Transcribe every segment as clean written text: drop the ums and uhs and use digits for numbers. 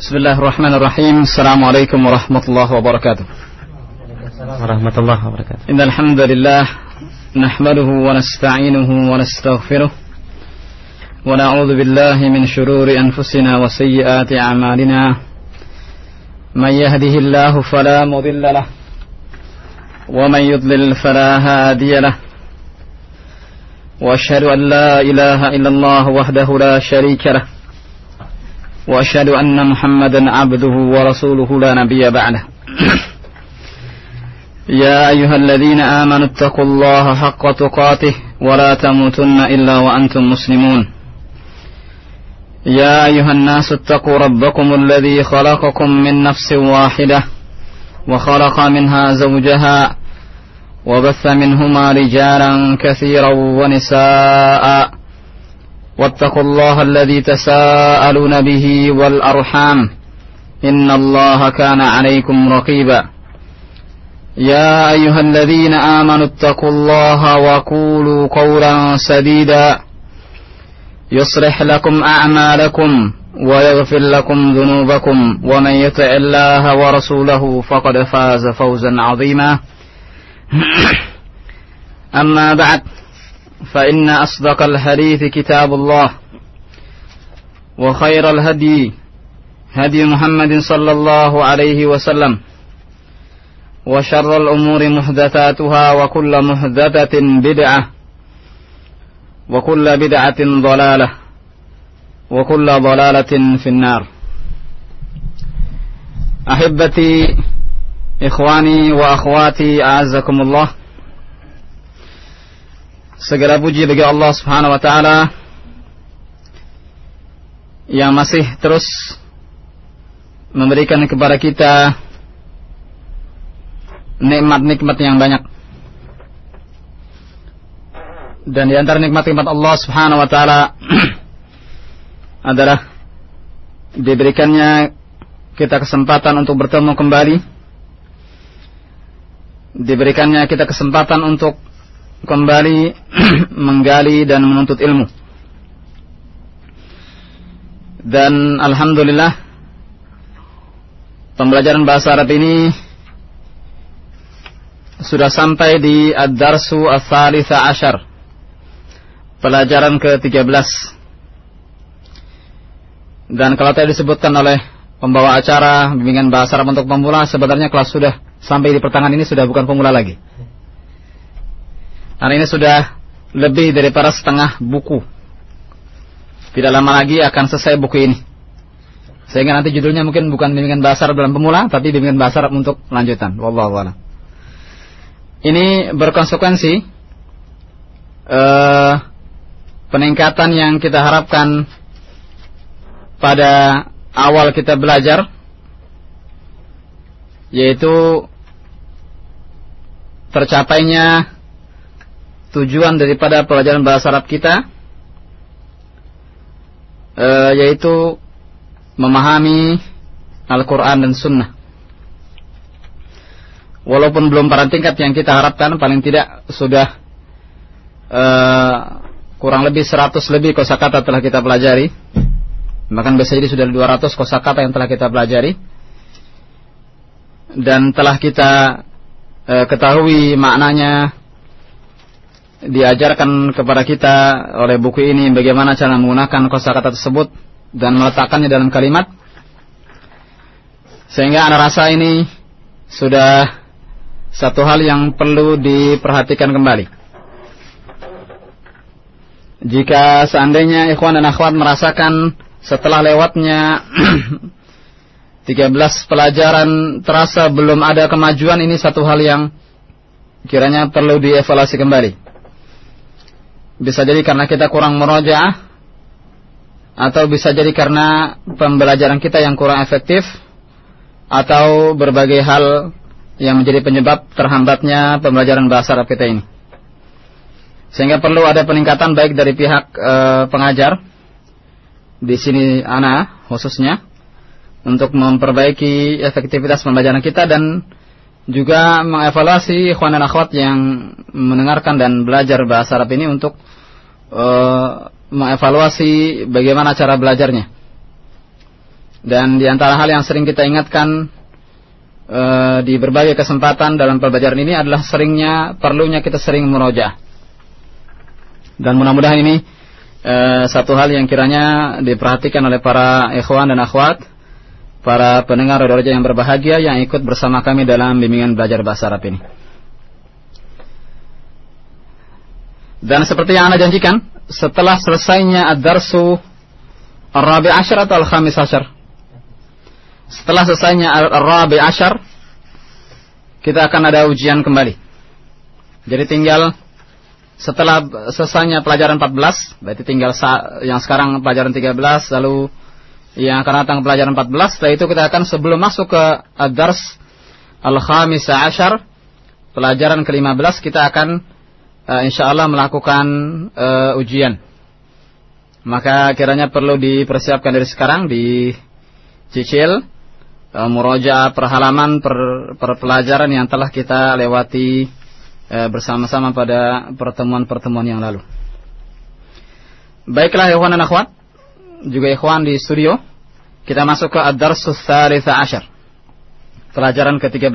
Bismillahirrahmanirrahim. Assalamualaikum warahmatullahi wabarakatuh. Warahmatullahi wabarakatuh. Innal hamdalillah nahmaduhu wa nasta'inuhu wa nastaghfiruh wa na'udzu billahi min shururi anfusina wa sayyiati a'malina. Man yahdihillahu fala mudilla lahu wa man yudlil fala hadiya lahu. Wa asyhadu an la ilaha illallah wahdahu la syarika lahu. وأشهد أن محمدا عبده ورسوله لا نبي بعده. يا أيها الذين آمنوا اتقوا الله حق تقاته ولا تموتن إلا وأنتم مسلمون. يا أيها الناس اتقوا ربكم الذي خلقكم من نفس واحدة وخلق منها زوجها وبث منهما رجالا كثيرا ونساء واتقوا الله الذي تساءلون به والأرحام إن الله كان عليكم رقيبا. يا أيها الذين آمنوا اتقوا الله وقولوا قولا سديدا يصلح لكم أعمالكم ويغفر لكم ذنوبكم ومن يطع الله ورسوله فقد فاز فوزا عظيما. أما بعد فإن أصدق الحديث كتاب الله وخير الهدي هدي محمد صلى الله عليه وسلم وشر الأمور محدثاتها وكل محدثة بدعة وكل بدعة ضلالة وكل ضلالة في النار. أحبتي إخواني وأخواتي أعزكم الله. Segala puji bagi Allah Subhanahu wa taala yang masih terus memberikan kepada kita nikmat-nikmat yang banyak. Dan di antara nikmat-nikmat Allah Subhanahu wa taala adalah diberikannya kita kesempatan untuk bertemu kembali. Diberikannya kita kesempatan untuk kembali menggali dan menuntut ilmu. Dan alhamdulillah pembelajaran bahasa Arab ini sudah sampai di ad-darsu ats-tsalitsa asyar, pelajaran ke-13. Dan kalau tadi disebutkan oleh pembawa acara bimbingan bahasa Arab untuk pemula, sebenarnya kelas sudah sampai di pertengahan ini sudah bukan pemula lagi. Karena ini sudah lebih daripada setengah buku. Tidak lama lagi akan selesai buku ini. Sehingga nanti judulnya mungkin bukan bimbingan bahasa Arab dalam pemula, tapi bimbingan bahasa Arab untuk lanjutan. Wallahu a'lam. Ini berkonsekuensi peningkatan yang kita harapkan pada awal kita belajar, yaitu tercapainya tujuan daripada pelajaran bahasa Arab kita, yaitu memahami Al-Quran dan Sunnah. Walaupun belum pada tingkat yang kita harapkan, paling tidak sudah kurang lebih 100 lebih kosakata telah kita pelajari. Bahkan bisa jadi sudah 200 kosakata yang telah kita pelajari. Dan telah kita ketahui maknanya, diajarkan kepada kita oleh buku ini bagaimana cara menggunakan kosakata tersebut dan meletakkannya dalam kalimat, sehingga ana rasa ini sudah satu hal yang perlu diperhatikan kembali. Jika seandainya ikhwan dan akhwat merasakan setelah lewatnya 13 pelajaran terasa belum ada kemajuan, ini satu hal yang kiranya perlu dievaluasi kembali. Bisa jadi karena kita kurang murojaah, atau bisa jadi karena pembelajaran kita yang kurang efektif, atau berbagai hal yang menjadi penyebab terhambatnya pembelajaran bahasa Arab kita ini. Sehingga perlu ada peningkatan baik dari pihak pengajar, di sini ana khususnya, untuk memperbaiki efektivitas pembelajaran kita, dan juga mengevaluasi ikhwan dan akhwat yang mendengarkan dan belajar bahasa Arab ini untuk mengevaluasi bagaimana cara belajarnya. Dan di antara hal yang sering kita ingatkan di berbagai kesempatan dalam pembelajaran ini adalah perlunya kita sering murojaah. Dan mudah-mudahan ini satu hal yang kiranya diperhatikan oleh para ikhwan dan akhwat, para pendengar Radio Roja yang berbahagia yang ikut bersama kami dalam bimbingan belajar bahasa Arab ini. Dan seperti yang Anda janjikan, setelah selesainya ad-darsu ar-rabi' asyar atau al-khamis asyar, setelah selesainya ar-rabi' asyar, kita akan ada ujian kembali. Jadi tinggal setelah selesainya pelajaran 14, berarti tinggal yang sekarang pelajaran 13, lalu yang akan datang pelajaran 14. Setelah itu kita akan sebelum masuk ke ad-dars al-khamis asyar, pelajaran ke-15, kita akan insyaallah melakukan ujian. Maka kiranya perlu dipersiapkan dari sekarang, dicicil murojaah per halaman per pelajaran yang telah kita lewati bersama-sama pada pertemuan-pertemuan yang lalu. Baiklah ikhwan dan akhwat, juga ikhwan di studio, kita masuk ke ad-darsus tsalits asyar, pelajaran ke-13.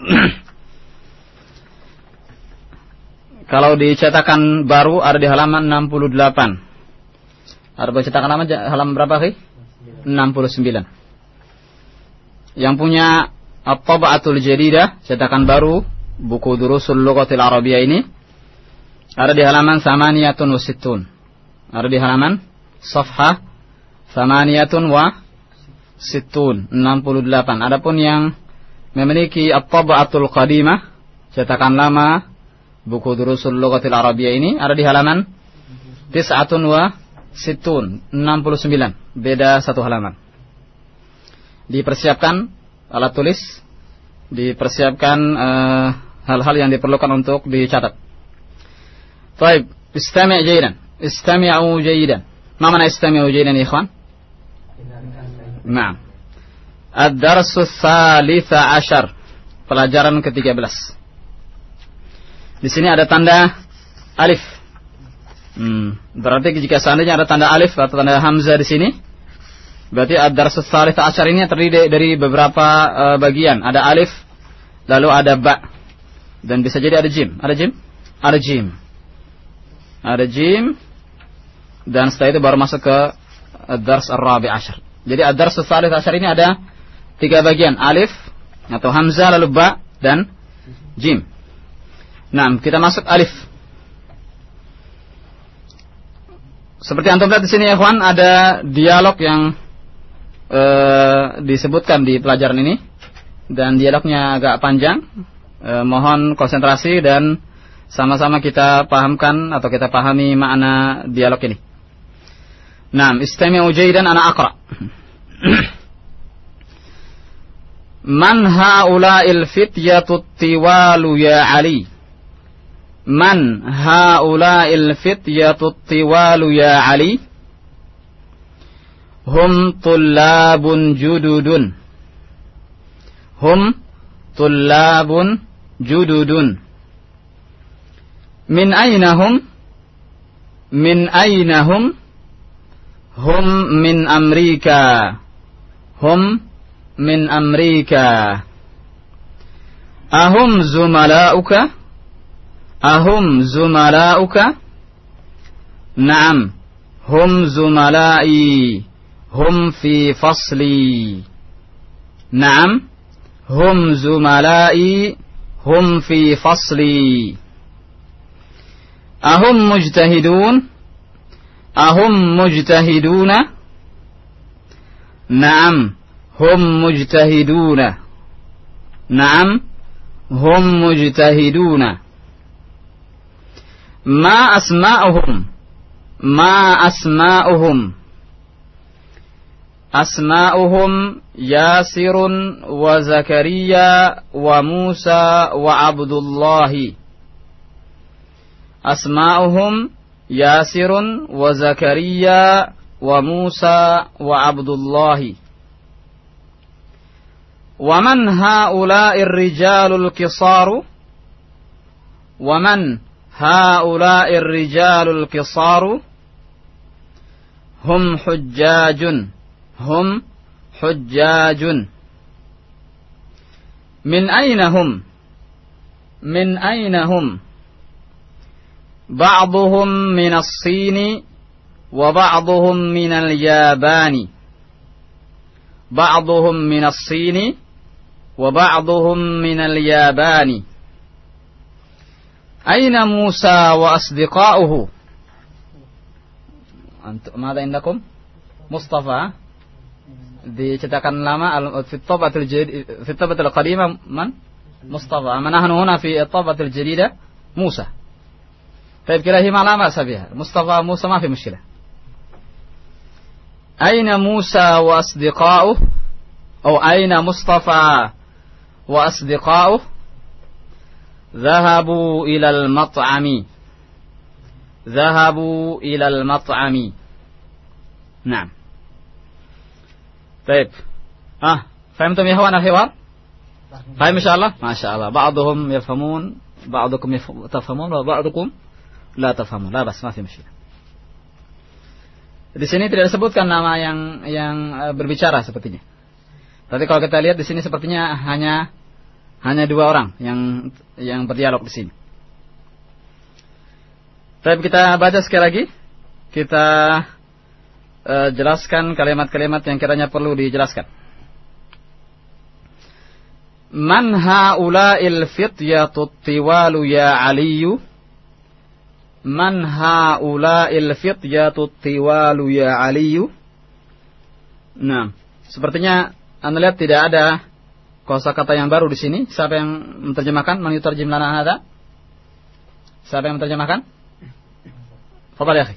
Kalau dicetakan baru ada di halaman 68. Ada cetakan halaman berapa, Ki? 69. Yang punya At-Tab'atul Jadidah, cetakan baru, buku Durusul Lughatil Arabiyyah ini, ada di halaman 68. Ada di halaman Safhah 68. Adapun yang memiliki At-Tab'atul Qadimah, cetakan lama, buku Durusul Lughatil Arabiyyah ini, ada di halaman 69. Beda satu halaman. Dipersiapkan alat tulis, dipersiapkan hal-hal yang diperlukan untuk dicatat. Baik, istami' jayidan. Istami'u jayidan. Ma mana istami'u jayidan ya ikhwan? Naam. Ad-darsus tsalits asyar, pelajaran ke-13. Di sini ada tanda alif. Berarti jika seandainya ada tanda alif atau tanda hamzah di sini, berarti ad-darsus tsalits asyar ini terdiri dari beberapa bagian. Ada alif, lalu ada ba, dan bisa jadi ada jim. Ada jim? Ada jim. Ada jim, dan setelah itu baru masuk ke ad-dars ar-rabi' asyar. Jadi ad-darsus tsalits asyar ini ada 3 bagian, alif atau hamzah, lalu ba dan jim. Nah, kita masuk alif. Seperti antum lihat di sini ya kawan, ada dialog yang disebutkan di pelajaran ini, dan dialognya agak panjang. Mohon konsentrasi dan sama-sama kita pahamkan atau kita pahami makna dialog ini. Naam, istami'u jayyidan ana aqra. Man haula'il fityatu tiwalu ya Ali. Man haula'il fityatu tiwalu ya Ali. Hum tullabun jududun. Hum tullabun jududun. Min aynahum? Min aynahum? Hum min Amerika. Hum min Amerika. Ahum zumalauka? Ahum zumalauka? Naam, hum zumalai. Hum fi fasli. Naam, hum zumalai. Hum fi fasli. Ahum mujtahidun? Ahum mujtahiduna? Naam, hum mujtahiduna. Naam, hum mujtahiduna. Ma asma'uhum? Ma asma'uhum? Asma'uhum Yasirun wa Zakaria wa Musa wa Abdullahi. Asma'uhum Yasirun wa Zakaria wa Musa wa Abdullahi. Wa man haula'ir rijalul qisaru? Wa man haula'ir rijalul qisaru? Hum hujjajun. Hum hujjajun. Min aynahum. Min aynahum. Ba'duhum minas Sini wa ba'duhum minal Yabani. Ba'duhum minas Sini wa ba'duhum minal Yabani. Aina Musa wa asdiqa'uhu? Mada indakum? Mustafa di cetakan lama fi at-tabatul qadimah man? Mustafa. Nahnu huna fi at-tabatul jadida Musa. طيب كلاهما لا بأس بها. مصطفى موسى ما في مشكلة. أين موسى وأصدقاؤه؟ أو أين مصطفى وأصدقاؤه؟ ذهبوا إلى المطعم. ذهبوا إلى المطعم. نعم. طيب. فهمتم يا إخوان الحوار؟ فهم إن شاء الله؟ ما شاء الله. بعضهم يفهمون، بعضكم تفهمون وبعضكم la tafhamu, la bas, masih masyhur. Di sini tidak disebutkan nama yang berbicara sepertinya. Tapi kalau kita lihat di sini sepertinya hanya dua orang yang berdialog di sini. Tapi kita baca sekali lagi, kita jelaskan kalimat-kalimat yang kiranya perlu dijelaskan. Man haula'il fityatu tiwalu ya Aliyu? Man haula'il fityatu tiwalu ya Aliyu? Nah, sepertinya Anda lihat tidak ada kosakata yang baru di sini. Siapa yang menerjemahkan? Man yutarjim lana hadza? Siapa yang menerjemahkan? Fadhal ya akhi.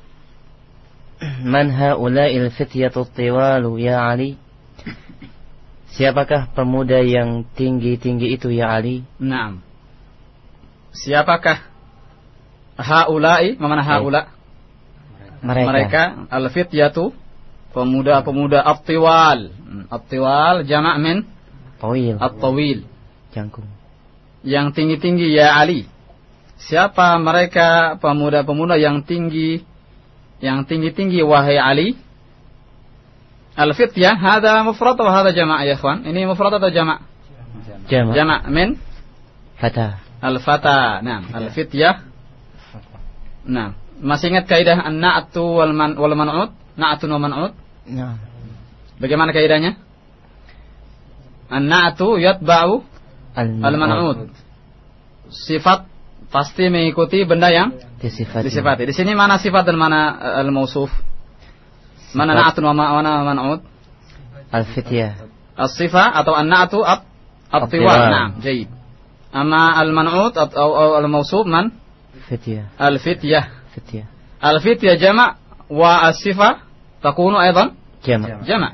Man haula'il fityatu tiwalu ya Ali? Siapakah pemuda yang tinggi-tinggi itu ya Ali? Naam. Siapakah haula'i? Mana haula? Mereka. Al-fityatu, pemuda-pemuda. At-tiwal. At-tiwal jama' min tawil. At-tawil, jangkung. Yang tinggi-tinggi ya Ali. Siapa mereka pemuda-pemuda yang tinggi-tinggi wahai Ali? Al-fityah hada mufrad wa hada jama' ya ikhwan. Ini mufrad atau jama'? Jama' min fata. Al-fata. Naam, al-fityah. Nah, masih ingat kaidah an-na'tu wal man'ut? Na'tun wa man'ut? Nah. Bagaimana kaidahnya? An-na'tu yatba'u al-man'ut. Sifat pasti mengikuti benda yang disifati. Di sini mana sifat dan mana al-mausuf? Mana na'tun wa mana man'ut? Al-fityah. As-sifah atau an-na'tu at-tiwal. Naam, jayyid. Amma al-man'ut atau al-mausuf man? Fityah. Al-fityah. Fityah. Al-fityah jama' wa as-sifah takunu aidan jama'.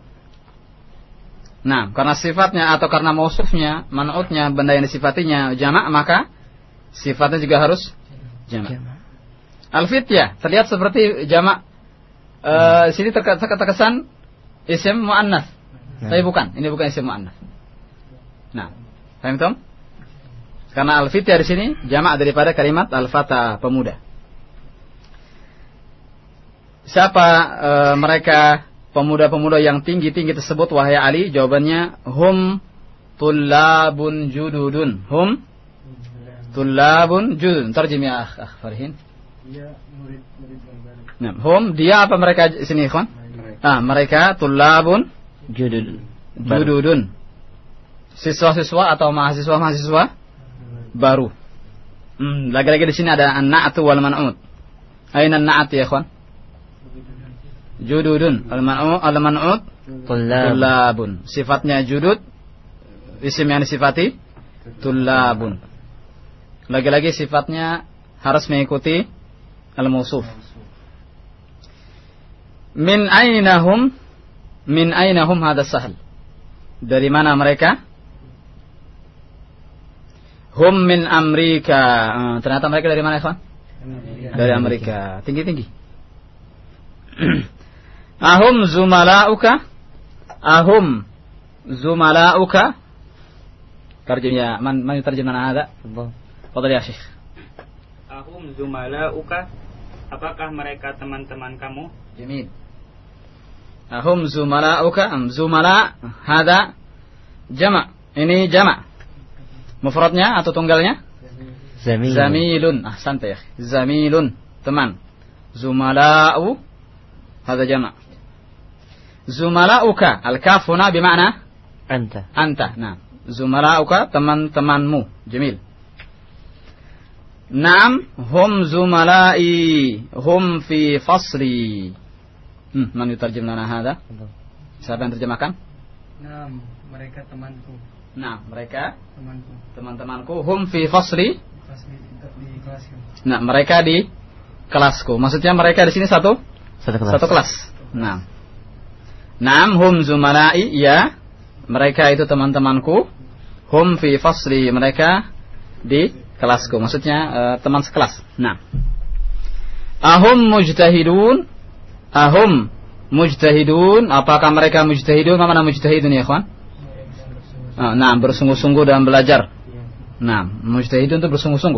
Nah, karena sifatnya atau karena mausufnya, man'utnya, benda yang disifatinya jama', maka sifatnya juga harus jama'. Al-fityah terlihat seperti jama'. Sini terkesan isim mu'annas. Tapi bukan, ini bukan isim mu'annas. Nah, paham Tom? Karena al-fityah di sini jama' daripada kalimat al-fata, pemuda. Siapa mereka pemuda-pemuda yang tinggi-tinggi tersebut wahai Ali? Jawabannya hum tullabun jududun. Hum tullabun jududun. Terjem ya akh Farihin. Nah, hum dia apa mereka di sini ikhwan? Mereka tullabun jududun. Siswa-siswa atau mahasiswa-mahasiswa baru. Lagi-lagi di sini ada an-na'tu wal man'ut. Aina an-na'at ya ikhwan? Jududun. Al-man'ut tullabun. Sifatnya judud, isim yang disifati tullabun. Lagi-lagi sifatnya harus mengikuti al-mausuf. Min aynahum hada sahal. Dari mana mereka? Hum min Amerika. Ternyata mereka dari mana, ikhwan? Dari Amerika. Tinggi-tinggi. Ahum zumalauka? Ahum zumalauka? Tarjim ya. Man yutarjim mana hada? Fadhal ya Syekh. Ahum zumalauka? Apakah mereka teman-teman kamu? Jamil. Ahum zumala'uka am zumala hada jama'. Ini jama'. Mufradnya atau tunggalnya? Zamilun. Ahsanta ya. Zamilun, teman. Zumala'u hada jama'. Zumala'uka al-kaf huna bima'na Anta. anta. Nah, zumala'uka teman-temanmu. Jamil. Naam, hum zumala'i, hum fi fasli. Man yutarjim lana hada? Siapa yang terjemahkan? Naam, mereka temanku. Nah, mereka Temanku. teman-temanku, hum fi fasli. Di kelasku. Nah, mereka di kelasku. Maksudnya mereka di sini satu kelas. Nah. Naam, hum zumala'i, ya. Mereka itu teman-temanku. Hum fi fasli, mereka di kelasku. Maksudnya teman sekelas. Nah. Ahum mujtahidun. Ahum mujtahidun. Apakah mereka mujtahidun? Apa mana mujtahidun ya, ikhwan? Nah, bersungguh-sungguh dalam belajar. Nah, mujtahidun itu bersungguh-sungguh.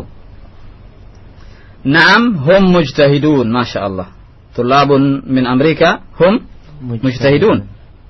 Naam, hum mujtahidun. Masya Allah. Tulabun min Amerika, hum mujtahidun.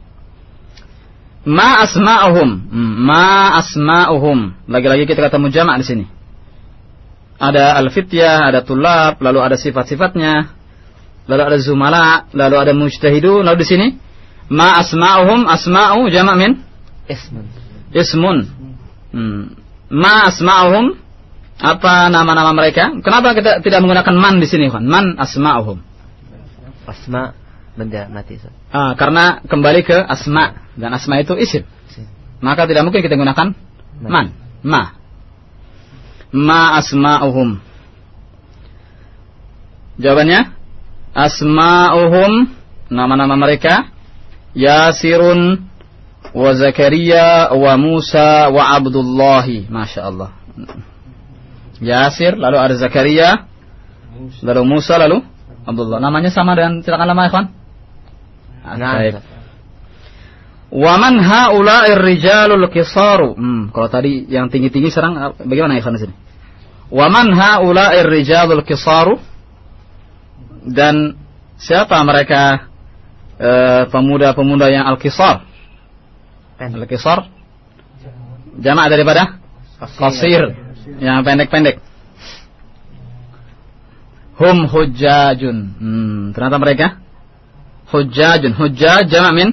Ma asma'uhum. Ma asma'uhum. Lagi-lagi kita ketemu jamak di sini. Ada al-fityah, ada tulab, lalu ada sifat-sifatnya, lalu ada zumala, lalu ada mujtahidun, lalu di sini ma asma'uhum, asma'u jamak min ismun. Ma asma'uhum, apa nama-nama mereka? Kenapa kita tidak menggunakan man di sini, kan? Man asma'uhum. Asma benda mati. Karena kembali ke asma, dan asma itu isim. Maka tidak mungkin kita gunakan man. Ma asma'uhum. Jawabannya asma'uhum, nama-nama mereka, Yasirun wa Zakaria wa Musa wa Abdullahi. Masya Allah. Yasir, lalu ada Zakaria, lalu Musa, lalu Abdullah. Namanya sama dengan silakan nama, ikhwan. Baik. Wa man haula'ir rijalul qisaru. Kalau tadi yang tinggi-tinggi sekarang bagaimana ikhwan di sini? Wa man haula'ir rijalul qisaru. Dan siapa mereka pemuda-pemuda yang al-qisar? Al-qisar jamak daripada qasir, yang pendek-pendek. Hum hujjajun. Ternyata mereka hujjajun. Hujjaj jamak min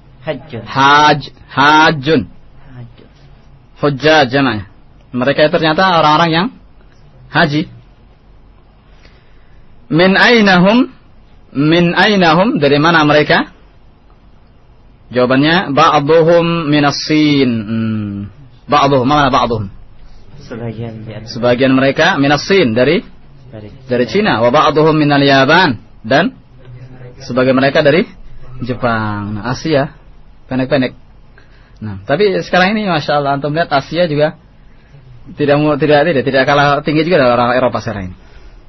hajjun. Hujjaj jamaknya. Mereka ternyata orang-orang yang haji. Min ainahum? Min ainahum, dari mana mereka? Jawabannya ba'duhum minas Sin. Ba'duhum, mana ba'duhum? Sebagian mereka minas Sin, dari Cina. Wa ba'duhum minal Yaban, dan sebagian mereka dari Jepang. Nah, Asia, pendek-pendek. Nah, tapi sekarang ini Masya Allah, antum lihat Asia juga tidak kalah tinggi juga dari orang Eropa sekarang ini.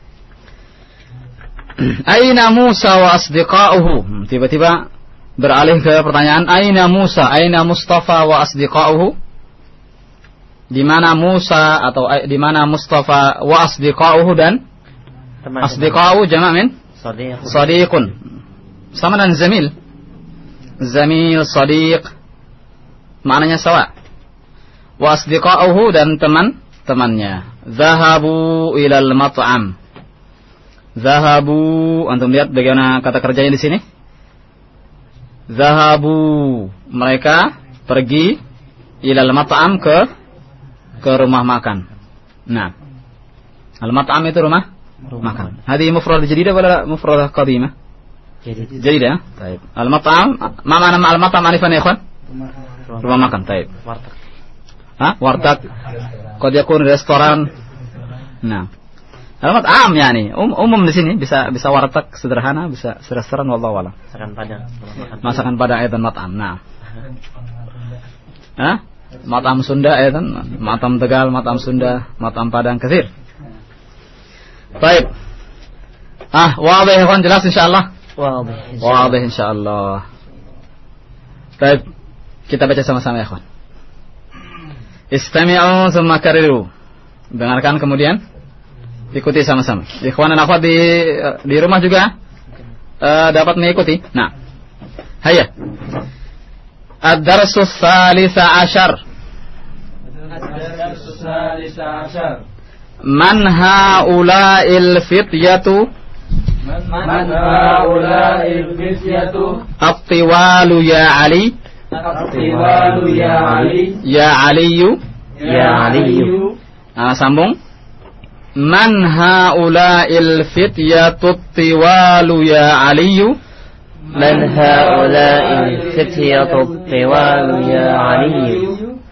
Aina Musa wa asdiqa'uhu. Tiba-tiba beralih ke pertanyaan aina Musa, aina Mustafa wa asdiqa'uhu. Di mana Musa atau di mana Mustafa wa asdiqa'uhu, dan asdiqa'uhu jamak min sadiqun. Sama dengan zamil. Zamil, sadiq, maknanya sama. Wa asdiqa'uhu, dan teman-temannya. Zahabu ilal mat'am. Zahabu, antum lihat bagaimana kata kerjanya di sini. Zahabu, mereka pergi ilal mat'am, ke rumah makan. Nah, al-mat'am itu rumah makan. Hadi mufrad jadidah wala mufrad qadimah? Jadidah. Baik. Al-mat'am, ma ma'na al-mat'am arifan ya ikhwan? Rumah makan, baik. Warteg. Qad yakun restoran. Nah, al-mat'am yani umum di sini, bisa warteg sederhana, bisa restoran, wallahu a'lam. Masakan Padang ayatan mat'am. Nah. Mat'am Sunda ayatan, mat'am Tegal, mat'am Sunda, mat'am Padang katsir. Baik. Wadih ikhwan, jelas insyaallah. Wadih insyaallah. Baik. Kita baca sama-sama ya ikhwan. Istami'u tsumma kariru. Dengarkan kemudian ikuti sama-sama. Ikhwan dan akhwat di rumah juga dapat mengikuti. Nah, Hayya. Ad-darsu tsalits asyar. الدرس الثالث عشر. Man haula'il fityatu من هؤلاء الفتية at-tiwalu ya Ali. الطوال يا علي Ya Aliyu. Ya Aliyu. Sambung. Man haula'il fityatu at-tiwalu ya Aliyu. من هؤلاء الفتية الطوال يا علي.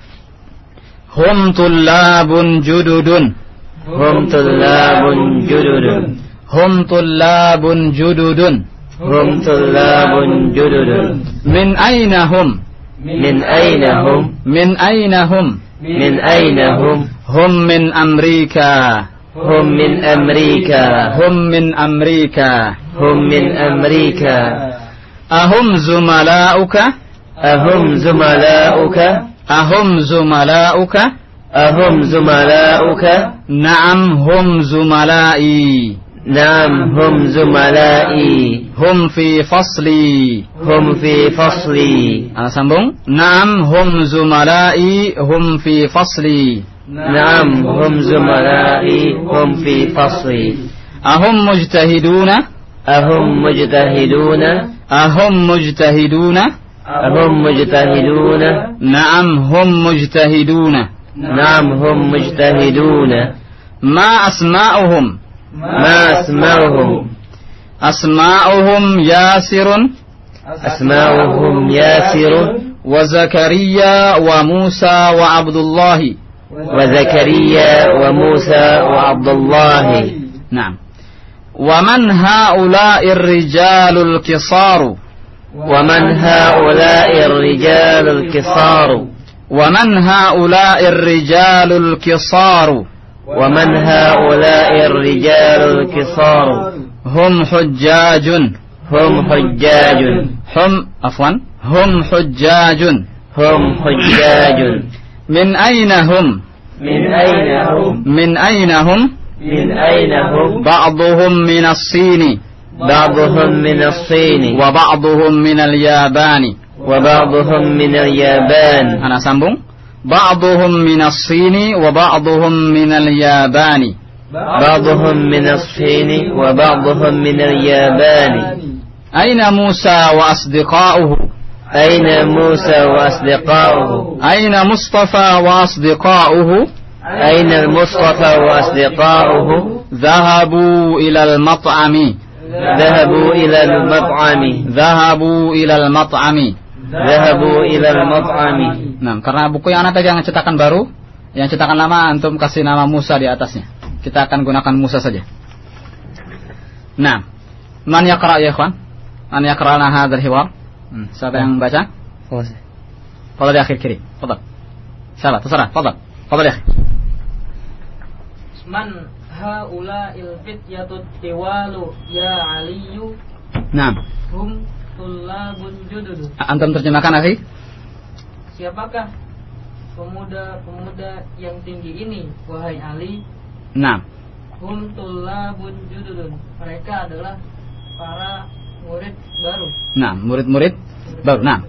Hum tullabun jududun. هم طلاب جدد. Hum tullabun jududun. هم طلاب جدد. Min aina hum? من أين هم؟ Min aina hum? من أين هم؟ Hum min Amrika. هم من أمريكا. Hum min Amrika. هم من أمريكا. Ahum zumalauka? أهم زملاؤك؟ Ahum zumalauka? أهم زملاؤك؟ Naam hum zumalai. نعم هم زملائي. Hum fi fasli. هم في فصلي. Sambung. Naam hum zumalai. Hum fi fasli. نعم هم زملائي. هم في فصلي. Ahum mujtahiduna? أهم مجتهدون؟ Ahum mujtahiduna? أهم مجتهدون؟ Naam hum mujtahiduna. نعم هم مجتهدون. Ma asma'uhum? ما أسماؤهم؟ Asma'uhum Yasirun أسماؤهم ياسر وزكريا وموسى وعبد الله. وزكريا وموسى وعبد الله. نعم. ومن هؤلاء الرجال الكصار؟ ومن هؤلاء الرجال الكصار؟ ومن هؤلاء الرجال الكصار؟ ومن هؤلاء الرجال الكصار؟ هم حجاج. هم حجاج. هم حجاج. هم حجاج. من أين هم؟ من أين هم؟ من أين هم؟ من أين هم؟ بعضهم من الصين بعضهم من الصين وبعضهم من اليابان. وبعضهم من اليابان. أنا sambung. بعضهم من الصين وبعضهم من اليابان. بعضهم من الصين وبعضهم من اليابان. أين موسى وأصدقاؤه؟ أين موسى وأصدقاؤه؟ أين مصطفى وأصدقاؤه؟ أين المصطفى وأصدقاؤه؟ ذهبوا إلى المطعم. ذهبوا إلى المطعم. ذهبوا إلى المطعم. ذهبوا إلى المطعم. Nah, karena buku yang anak pegang cetakan baru, yang cetakan lama antum kasih nama Musa di atasnya. Kita akan gunakan Musa saja. Nah, man yaqra ya ikhwan? Man yaqra'na hadzal hiwar? Siapa yang baca? Fadhal ya akhi kirim. Fadhal. Siapa? Terserah. Fadhal. Fadhal ya akhi. من هؤلاء الفتية الطوال يا علي Naam. هم طلاب جدد. Antum terjemahkan akhi? Siapakah pemuda-pemuda yang tinggi ini, wahai Ali? Naam. Hum tullabun jududun. Mereka adalah para murid baru. Naam, murid-murid baru. Naam.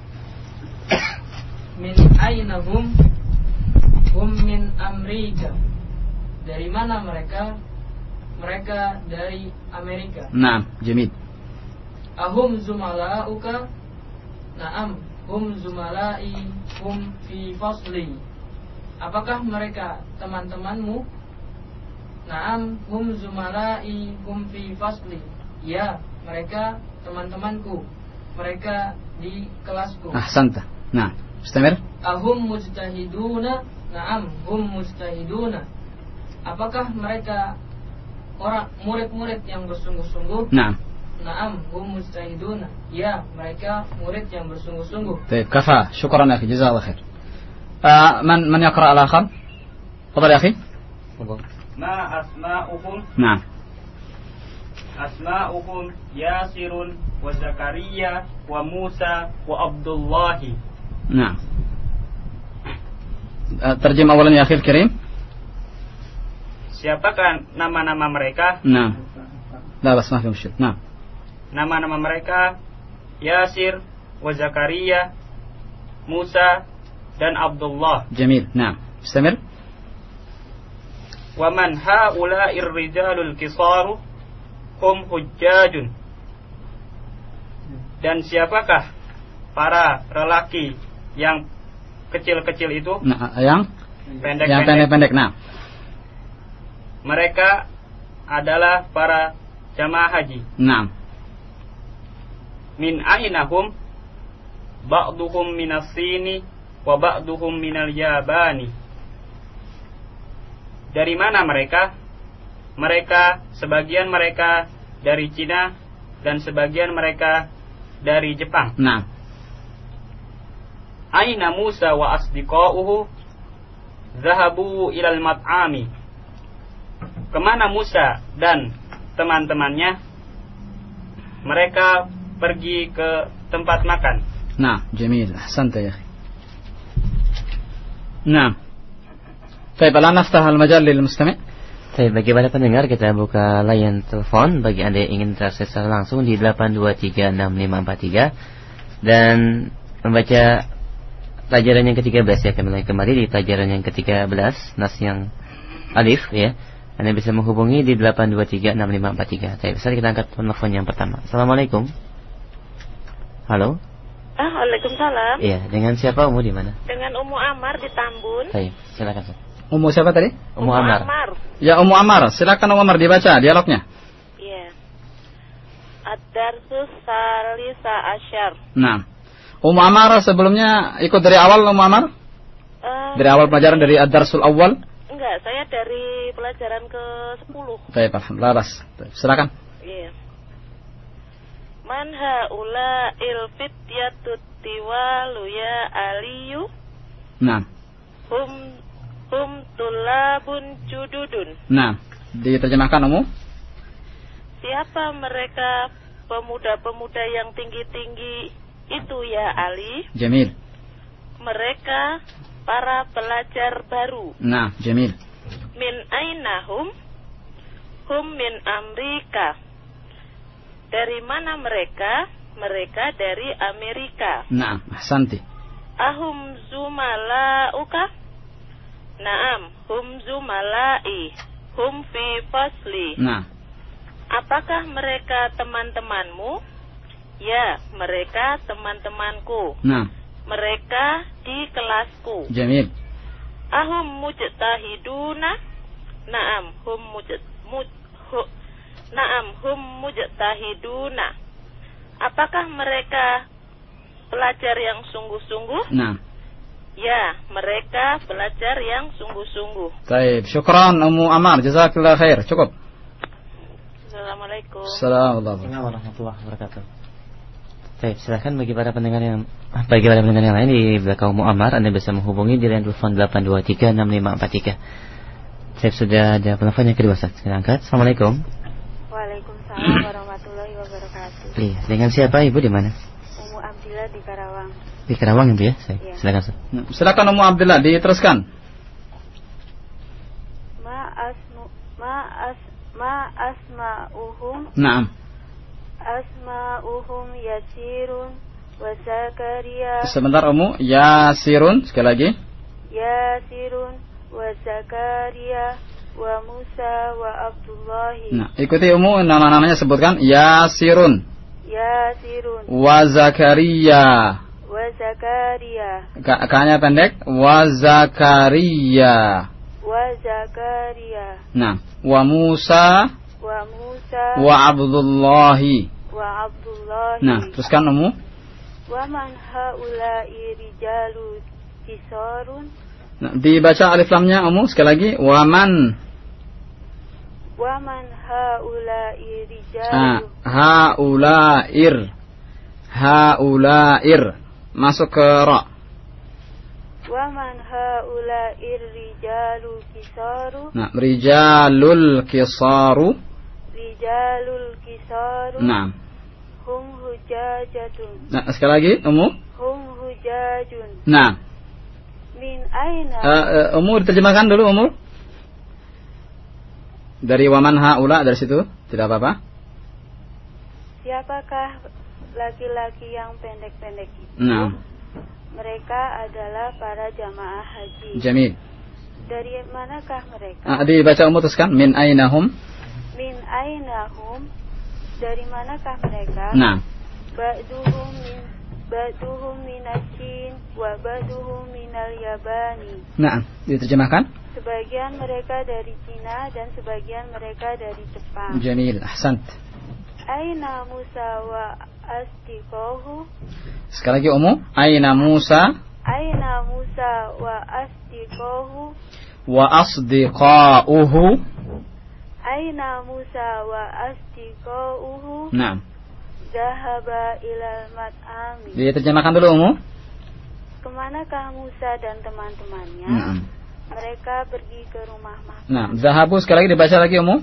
Min aina hum? Hum min Amerika. Dari mana mereka? Mereka dari Amerika. Naam, jamil. Ahum zumalauka? Naam, hum zumalai, hum fi fasli. Apakah mereka teman-temanmu? Naam, hum zumalai, hum fi fasli. Ya, mereka teman-temanku. Mereka di kelasku. Ahsanta. Nah, istamir. Ahum mujtahiduna? Naam, hum mujtahiduna. Apakah mereka orang murid-murid yang bersungguh-sungguh? Naam. Naam, hum mujtahiduna. Ya, mereka murid yang bersungguh-sungguh. طيب كفى شكرا يا أخي جزاه الله خير. من يقرأ الآخر؟ تفضل يا أخي. ما أسماؤهم؟ نعم. أسماؤهم ياسر وزكريا وموسى وعبد الله. نعم. ترجم أولا يا أخي الكريم. Siapakah nama-nama mereka? نعم. لا بس ما في مشكلة. نعم. Nama-nama mereka Yasir, wa Zakaria, Musa dan Abdullah. Jamil. Nah, istamir. Wa man haula'ir rijalul qisaru hum hujjajun. Dan siapakah para lelaki yang kecil-kecil itu? Nah, yang pendek-pendek. Nah, mereka adalah para jamaah haji. nah. Min ainahum ba'duhum minas sini wa ba'duhum minal yabani. Dari mana mereka? Mereka, sebagian mereka dari Cina dan sebagian mereka dari Jepang. Nah. Aina Musa wa asdiqauhu zahabu ilal mat'ami. Kemana Musa dan teman-temannya? Mereka pergi ke tempat makan. Nah, jamil. Ahsanta ya. Nah. Baik, الآن نفتح المجال للمستمع. Baik, bagi para pendengar kita buka layar telepon bagi Anda yang ingin interaksi secara langsung di 8236543 dan membaca pelajaran yang ke-13 ya. Kami kembali di pelajaran yang ke-13 nas yang alif ya. Anda bisa menghubungi di 8236543. Baik, kita angkat telepon yang pertama. Assalamualaikum. Halo. Waalaikumsalam. Iya, dengan siapa Umu di mana? Dengan Ummu Ammar di Tambun. Baik, silakan. Ummu siapa tadi? Ummu Ammar. Ya, Ummu Ammar. Silakan Ummu Ammar dibaca dialognya. Iya. Ad-darsus salisa asyar. Nah. Ummu Ammar sebelumnya ikut dari awal Ummu Ammar? Dari awal pelajaran dari Ad-darsul awal? Enggak, saya dari pelajaran ke-10. Baik, alhamdulillah. Silakan. Iya. Man haula il fityatut tiwalu ya aliyu. Nah. Hum tulabun jududun. Nah, diterjemahkan Ummu. Siapa mereka pemuda-pemuda yang tinggi-tinggi itu ya Ali? Jamil. Mereka para pelajar baru. Nah, jamil. Min ainahum? Hum min Amerika. Dari mana mereka? Mereka dari Amerika. Nah, ahsanti. Ahum zumalauka? Naam, hum zumalai. Hum fi fasli. Nah. Apakah mereka teman-temanmu? Ya, mereka teman-temanku. Nah. Mereka di kelasku. Jamil. Ahum mujtahiduna? Naam, hum mujtahiduna. Apakah mereka pelajar yang sungguh-sungguh? Nah. Ya, mereka pelajar yang sungguh-sungguh. Baik, syukran Ummu Ammar, jazakallah khair. Cukup. Assalamualaikum. Assalamualaikum warahmatullahi wabarakatuh. Baik, silakan bagi para pendengar yang lain di belakang Ummu Ammar, Anda bisa menghubungi di line telepon 8236543. Saya sudah ada penelpon yang kedua, Ustaz. Kita angkat. Assalamualaikum. Waalaikumsalam warahmatullahi wabarakatuh. Iya, dengan siapa Ibu di mana? Ummu Abdillah di Karawang. Di Karawang itu ya? Iya. Silakan, Ustaz. Silakan Ummu Abdillah diteruskan. Ma asma'uhum. Naam. Asma'uhum Yasirun wa Zakaria. Sebentar Ummu, Yasirun sekali lagi. Yasirun wa Zakaria wa Musa wa Abdullahi. Nah, ikuti Ummu, nama-namanya sebutkan. Yasirun. Yasirun Wa Zakaria. wa Zakaria. K-nya pendek. Wa Zakaria. Wa Zakaria. Nah, wa Musa. Wa Musa Wa Abdullahi. wa Abdullahi. Nah, teruskan Ummu. Wa man haula'i rijalu kisarun. Nah, dibaca alif lamnya Ummu sekali lagi. Wa man. Wa man haula'i rijalu. Haulair. Masuk ke ra. Wa man haula'i rijalu kisaru. Nah, rijalul kisaru. Rijalul kisaru. Nah. Hum hujajatun. Nah, sekali lagi Ummu. Hum hujajun. Nah. Min aina? Ummu diterjemahkan dulu Ummu. Dari waman haula dari situ, tidak apa-apa. Siapakah laki-laki yang pendek-pendek itu, Naam. mereka adalah para jamaah haji. Jamil. Dari manakah mereka? Dibaca memutuskan min ainahum. Min ainahum, dari manakah mereka? Naam. Ba'duhum minasyin wa ba'duhum minal yabani. Naam. Diterjemahkan? Sebagian mereka dari Cina dan sebagian mereka dari Jepang. Jamil. Ahsant. Aina Musa wa asdiqahu. Sekali lagi Ummu. Aina Musa Aina Musa wa asdiqahu. wa asdiqauhu. Aina Musa wa asdiqahu. Naam. Zahaba ilal mat'ami. Diterjemahkan dulu Ummu. Kemanakah Musa dan teman-temannya? Naam. Mereka pergi ke rumah makan. Nah, zahabu sekali lagi dibaca lagi Ummu.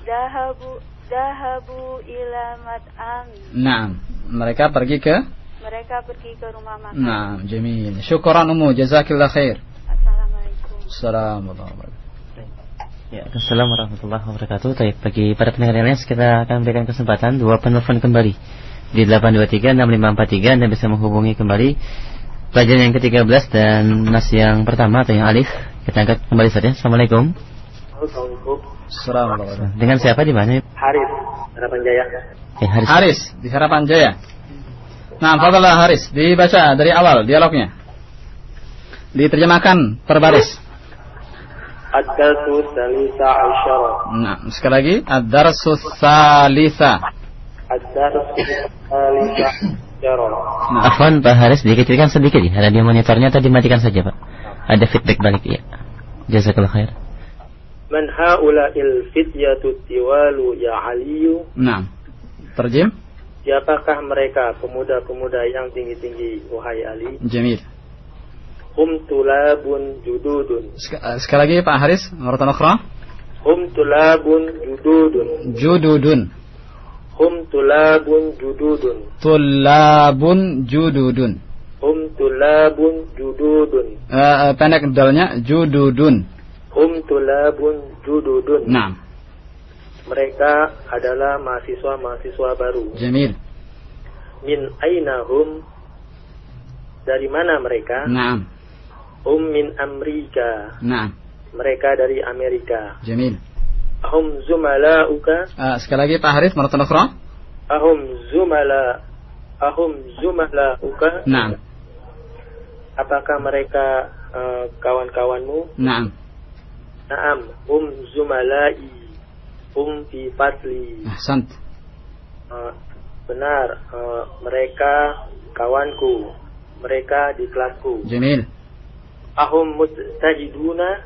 Zahabu ila mat'ami. Naam. Mereka pergi ke rumah makan. Naam, jamil. Syukran Ummu, jazakillah khair. Assalamualaikum. Assalamualaikum. Ya, Assalamualaikum warahmatullahi wabarakatuh. Baik, bagi para pendengar yang lain, kita akan berikan kesempatan 2 penelpon kembali di 8236543. Anda bisa menghubungi kembali pelajaran yang ke-13 dan nas yang pertama atau yang alif. Kita angkat kembali saja. Assalamualaikum. Assalamualaikum. Dengan siapa di mana? Haris, Harapan Jaya. Haris di Harapan Jaya. Nah, fadhlah Haris, dibaca dari awal dialognya. Diterjemahkan per baris. Ad-darsu salisa asyara. Nah, sekali lagi ad-darsu salisa. Ad-darsu salisa asyara. Nah, Afwan Pak Haris, dikecilkan sedikit ya. Radio monitornya tadi matikan saja Pak. Ada feedback balik ya. Jazakallah khair. Man haula'il fityatu tiwalu ya Aliyu. nah. Terjem. Siapakah mereka pemuda-pemuda yang tinggi-tinggi wahai Ali? Jamil. Hum tulabun jududun. Sekali lagi Pak Haris, maratan ukhra. Hum tulabun jududun. Jududun. Hum tulabun jududun. Tullabun jududun. Hum tulabun jududun. Pendek dalnya jududun. Hum tulabun jududun. Nah. Mereka adalah mahasiswa-mahasiswa baru. Jamil. Min aina hum? Dari mana mereka? Naam. Hum min Amerika. Naam. Mereka dari Amerika. Jamil. Ahum zumalauka? Sekali lagi Pak Haris, maratan ukhra. Ahum zumalauka? Naam. Apakah mereka kawan-kawanmu? Naam. Naam, hum zumalai. Hum fi fasli. Ahsant. Benar, mereka kawanku. Mereka di kelasku. Jamil. Ahum mujtahiduna?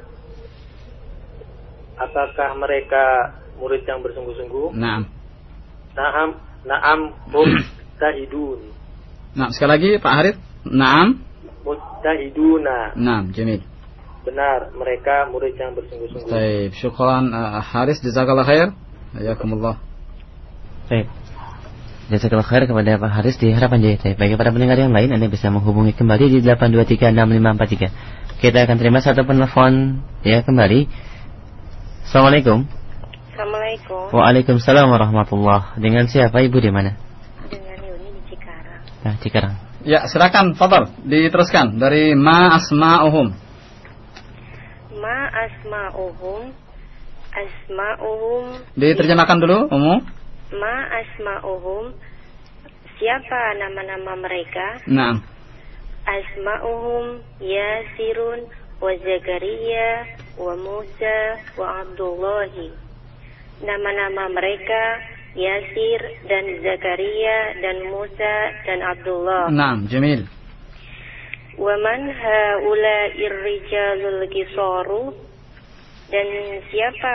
Apakah mereka murid yang bersungguh-sungguh? Naam. Naam hum mujtahidun. Nah, sekali lagi Pak Haris. Naam. Mujtahiduna. Naam, jamil. Benar, mereka murid yang bersungguh-sungguh. Baik, syukran Haris, jazakallah khair. Hayakumullah. Baik. Jazakallah khair kepada Pak Haris di Harapan Jaya. Bagi para pendengar yang lain, Anda bisa menghubungi kembali di 8236543. Kita akan terima satu penelpon ya kembali. Assalamualaikum. Assalamualaikum. Waalaikumsalam warahmatullah. Dengan siapa Ibu di mana? Dengan Yuni di Cikarang. Nah, Cikarang. Ya, silakan, fadhal, diteruskan dari ma asma'uhum. Ma asma'uhum. Asma'uhum. Diterjemahkan dulu, Ummu. Ma asma'uhum. Siapa nama-nama mereka? Naam. Asma'uhum Yasirun wa Zakaria wa Musa wa Abdullahi. Nama-nama mereka Yasir dan Zakaria dan Musa dan Abdullah. Naam, jamil. Wa man haula'ir rijalul qisaru. Dan siapa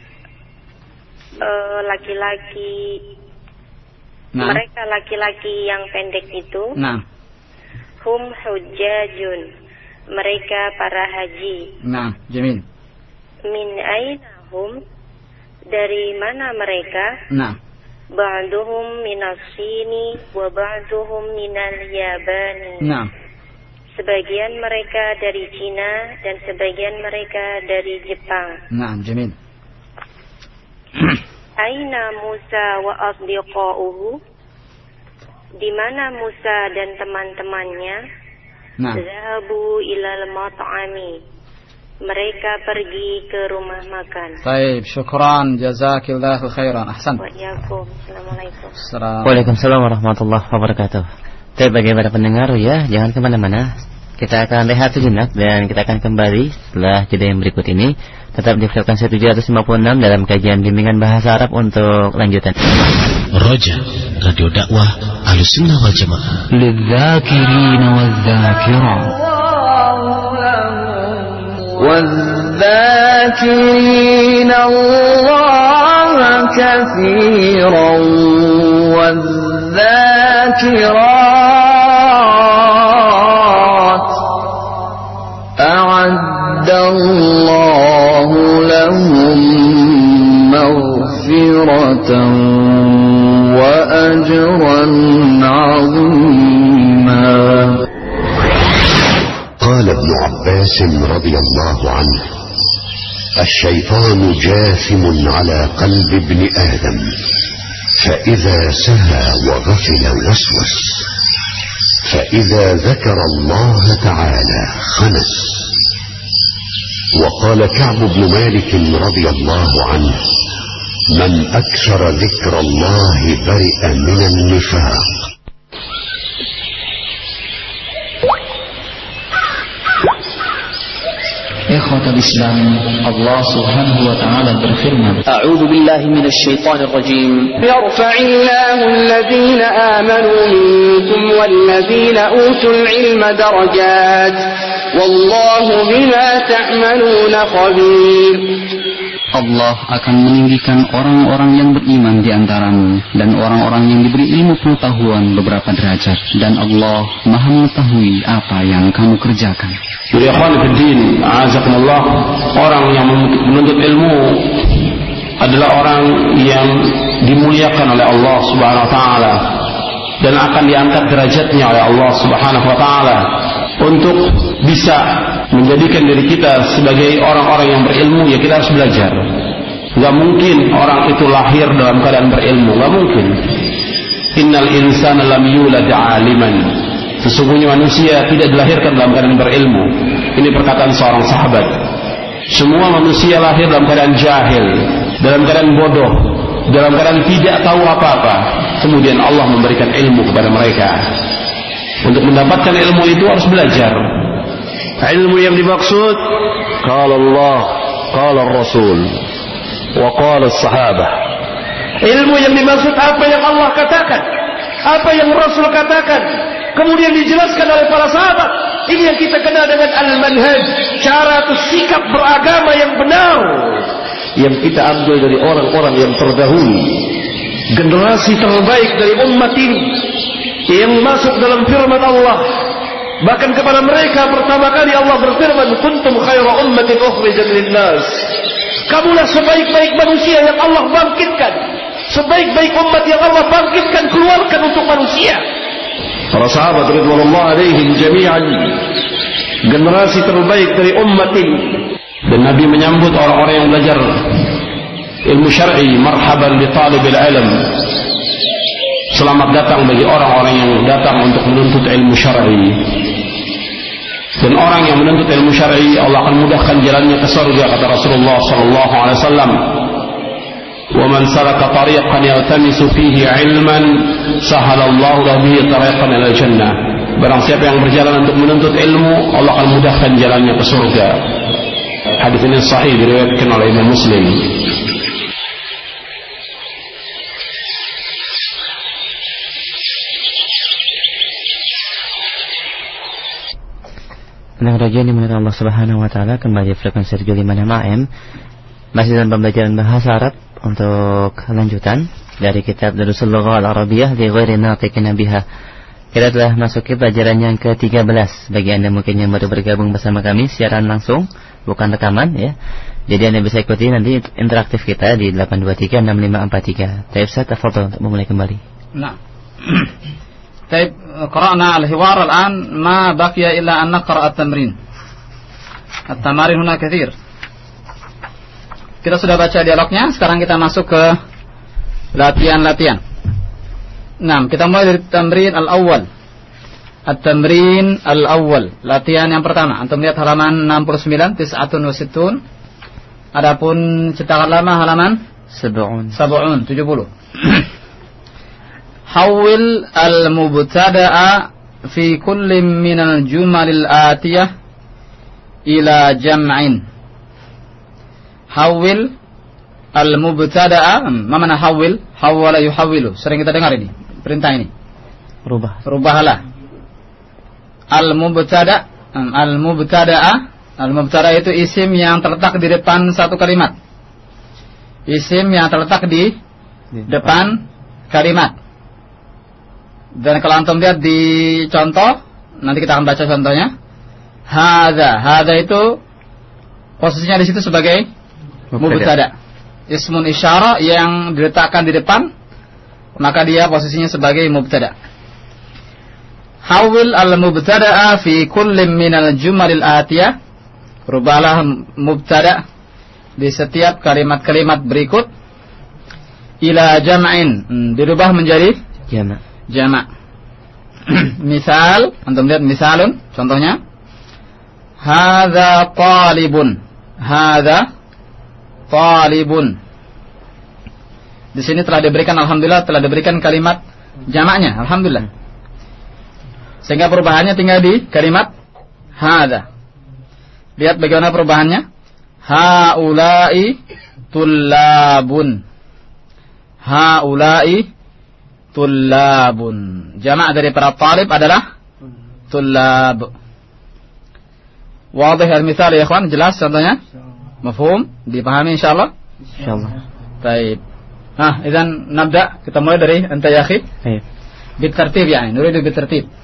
laki-laki mereka laki-laki yang pendek itu? Naam. Hum hujjajun. Mereka para haji. Naam, jamil. Min aina hum? Dari mana mereka? Naam. Ba'duhum minas Sini wa ba'duhum minal Yabani. Naam. Sebagian mereka dari Cina dan sebagian mereka dari Jepang. Naam, jamil. Aina Musa wa asdiqauhu? Di mana Musa dan teman-temannya? Nah. Zahabu ilal mat'ami. Mereka pergi ke rumah makan. Baik, syukran, jazakillahu khairan. Ahsan. Assalamualaikum. Waalaikumsalam warahmatullahi wabarakatuh. Baik, bagi para pendengar ya, jangan kemana-mana. Kita akan rehat sejenak dan kita akan kembali setelah jeda yang berikut ini. Tetap di frekuensi 756 dalam kajian bimbingan bahasa Arab untuk lanjutan. Roja, radio dakwah Ahlussunnah wal Jamaah. Lidzakirin wadzakirat. والذاكرين الله كثيرا والذاكرات أعد الله لهم مغفرة وأجرا عظيما. قال ابن عباس رضي الله عنه: الشيطان جاثم على قلب ابن آدم، فإذا سهى وغفل وسوس، فإذا ذكر الله تعالى خنس. وقال كعب بن مالك رضي الله عنه: من أكثر ذكر الله برئ من النفاق. Ikhwatal Islam, Allah Subhanahu wa taala berfirman, A'udzu billahi minasy syaithanir rajim. Yarfa'illahu alladhina amanu minkum walladhina utul ilma darajat. Wallahu bima ta'maluna khabir. Allah akan meninggikan orang-orang yang beriman di antaramu dan orang-orang yang diberi ilmu pengetahuan beberapa derajat, dan Allah Maha mengetahui apa yang kamu kerjakan. Jadi ikhwan fiddin, a'azakumullah, orang yang menuntut ilmu adalah orang yang dimuliakan oleh Allah Subhanahu wa taala dan akan diangkat derajatnya oleh Allah Subhanahu wa taala untuk bisa menjadikan diri kita sebagai orang-orang yang berilmu. Ya, kita harus belajar. Gak mungkin orang itu lahir dalam keadaan berilmu, gak mungkin. Innal insana lam yulad 'aliman. Sesungguhnya manusia tidak dilahirkan dalam keadaan berilmu. Ini perkataan seorang sahabat. Semua manusia lahir dalam keadaan jahil, dalam keadaan bodoh, dalam keadaan tidak tahu apa-apa. Kemudian Allah memberikan ilmu kepada mereka. Untuk mendapatkan ilmu itu harus belajar. Ilmu yang dimaksud qala Allah, qala Rasul, wa qala as-sahabah. Ilmu yang dimaksud apa yang Allah katakan, apa yang Rasul katakan, kemudian dijelaskan oleh para sahabat. Ini yang kita kenal dengan al-manhaj, cara atau sikap beragama yang benar, yang kita ambil dari orang-orang yang terdahulu, generasi terbaik dari umat ini, yang masuk dalam firman Allah. Bahkan kepada mereka pertama kali Allah berfirman, kuntum khaira ummatin ukhrijat lin-nas. Kamulah sebaik-baik manusia yang Allah bangkitkan, sebaik-baik umat yang Allah bangkitkan, keluarkan untuk manusia. Para sahabat radhiyallahu alaihim jami'an, generasi terbaik dari umat ini. Dan Nabi menyambut orang-orang yang belajar ilmu syar'i, marhaban li talibil ilm. Selamat datang bagi orang-orang yang datang untuk menuntut ilmu syar'i. Dan orang yang menuntut ilmu syar'i, Allah akan mudahkan jalannya ke surga, kata Rasulullah sallallahu alaihi wasallam. Wa man salaka tariqan yaltamisu fihi ilman sahalallahu lahu bihi tariqan ilal jannah. Barang siapa yang berjalan untuk menuntut ilmu, Allah akan mudahkan jalannya ke surga. Hadis ini sahih, diriwayatkan oleh Imam Muslim. Nah, rajin dimuliakan Allah Subhanahu wa taala, kembali frekuensi 756 AM. Masih dalam pembelajaran bahasa Arab untuk lanjutan dari kitab Durusul Lughah Al-Arabiyyah li ghairi natiqin biha. Kita telah masuk ke pelajaran yang ke-13. Bagi Anda mungkin yang baru bergabung bersama kami siaran langsung, bukan rekaman ya. Jadi Anda bisa ikuti nanti interaktif kita di 8236543. Taib saya tafadhol untuk memulai kembali. Nah. Taib qara'na al-hiwar al-an ma baqiya illa an naqra' at-tamrin. At-tamarin huna katsir. Kita sudah baca dialognya, sekarang kita masuk ke latihan-latihan. Nah, kita mulai dari tamrin al-awwal. At-tamrin al-awwal. Latihan yang pertama. Antum lihat halaman 69, 69. Adapun cetakan lama halaman 70. Hawwil al-mubtada'a fi kulli min al-jumal al-atiyah ila jam'in. Hawwil al-mubtada'a, ma mana hawwil? Hawwala yuhawwilu. Sering kita dengar ini, perintah ini. Rubahlah. Al-mubtada itu isim yang terletak di depan satu kalimat. Isim yang terletak di depan kalimat. Dan kalau antum lihat di contoh, nanti kita akan baca contohnya. Hadza itu posisinya di situ sebagai mubtada. Ismun isyarah yang diletakkan di depan, maka dia posisinya sebagai mubtada. Hawil al-mubtada'a fi kulli minal jumalil atiyah. Rubahlah mubtada di setiap kalimat-kalimat berikut ila jam'in, dirubah menjadi jamak. Misal, antum lihat misalun, contohnya hadza talibun. Di sini telah diberikan, alhamdulillah, telah diberikan kalimat jamaknya, alhamdulillah. Sehingga perubahannya tinggal di kalimat hadza. Lihat bagaimana perubahannya. Haula'i tullabun. Jamak dari para talib adalah tullab. Wadih al-mithal ya ikhwan, jelas contohnya? Mafhum? Dipahami insyaallah? Insyaallah. Baik. Idzan nabda, kita mulai dari anta ya akhi. Baik. Bitartib yani, nuridu bitartib.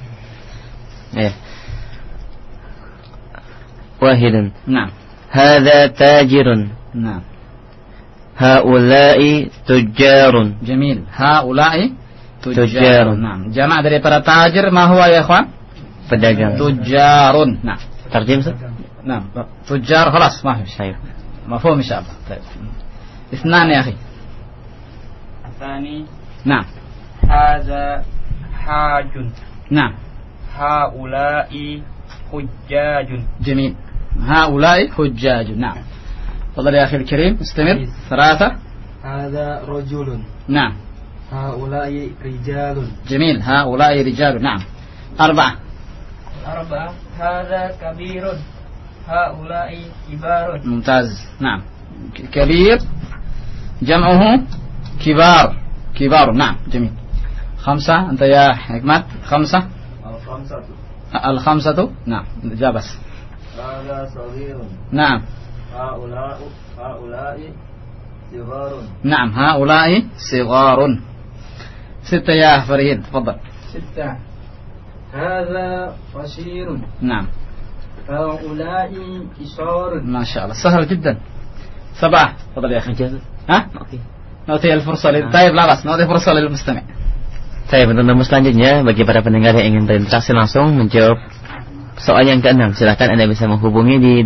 Wahidun. Nah. Hadza tajirun. Nah. Haula'i tujjarun. Jamil. Haula'i tujjarun. Nah, jamak dari para tajir ma huwa ya ikhwan? Pedagang. Tujjarun. Nah, terjem Ustaz? Nah, tujjar خلاص ما في شيء. مفهوم ان شاء الله. طيب. اثنان يا اخي. الثاني. نعم. هذا حاج. نعم. هؤلاء حجاج. جميل. هؤلاء حجاج. نعم. تفضل يا أخي الكريم استمر. ثلاثة. هذا رجل. نعم. هؤلاء رجال. جميل. هؤلاء رجال. نعم. أربعة. هذا كبير. هؤلاء كبار. ممتاز. نعم. كبير جمعه كبار. نعم. جميل. خمسة. أنت يا حكمت. خمسة. الخمسة. نعم. جابس. هذا صغير. نعم. هؤلاء صغار. نعم. هؤلاء صغار. ستة يا فريد تفضل. ستة. هذا قصير. نعم. هؤلاء قصار. ما شاء الله سهل جدا. سبعة تفضل يا أخي. ها؟ نعطي الفرصة طيب لا بأس نعطي فرصة للمستمع. Saya untuk nomor selanjutnya bagi para pendengar yang ingin berinteraksi langsung menjawab soal yang ke-6, silakan Anda bisa menghubungi di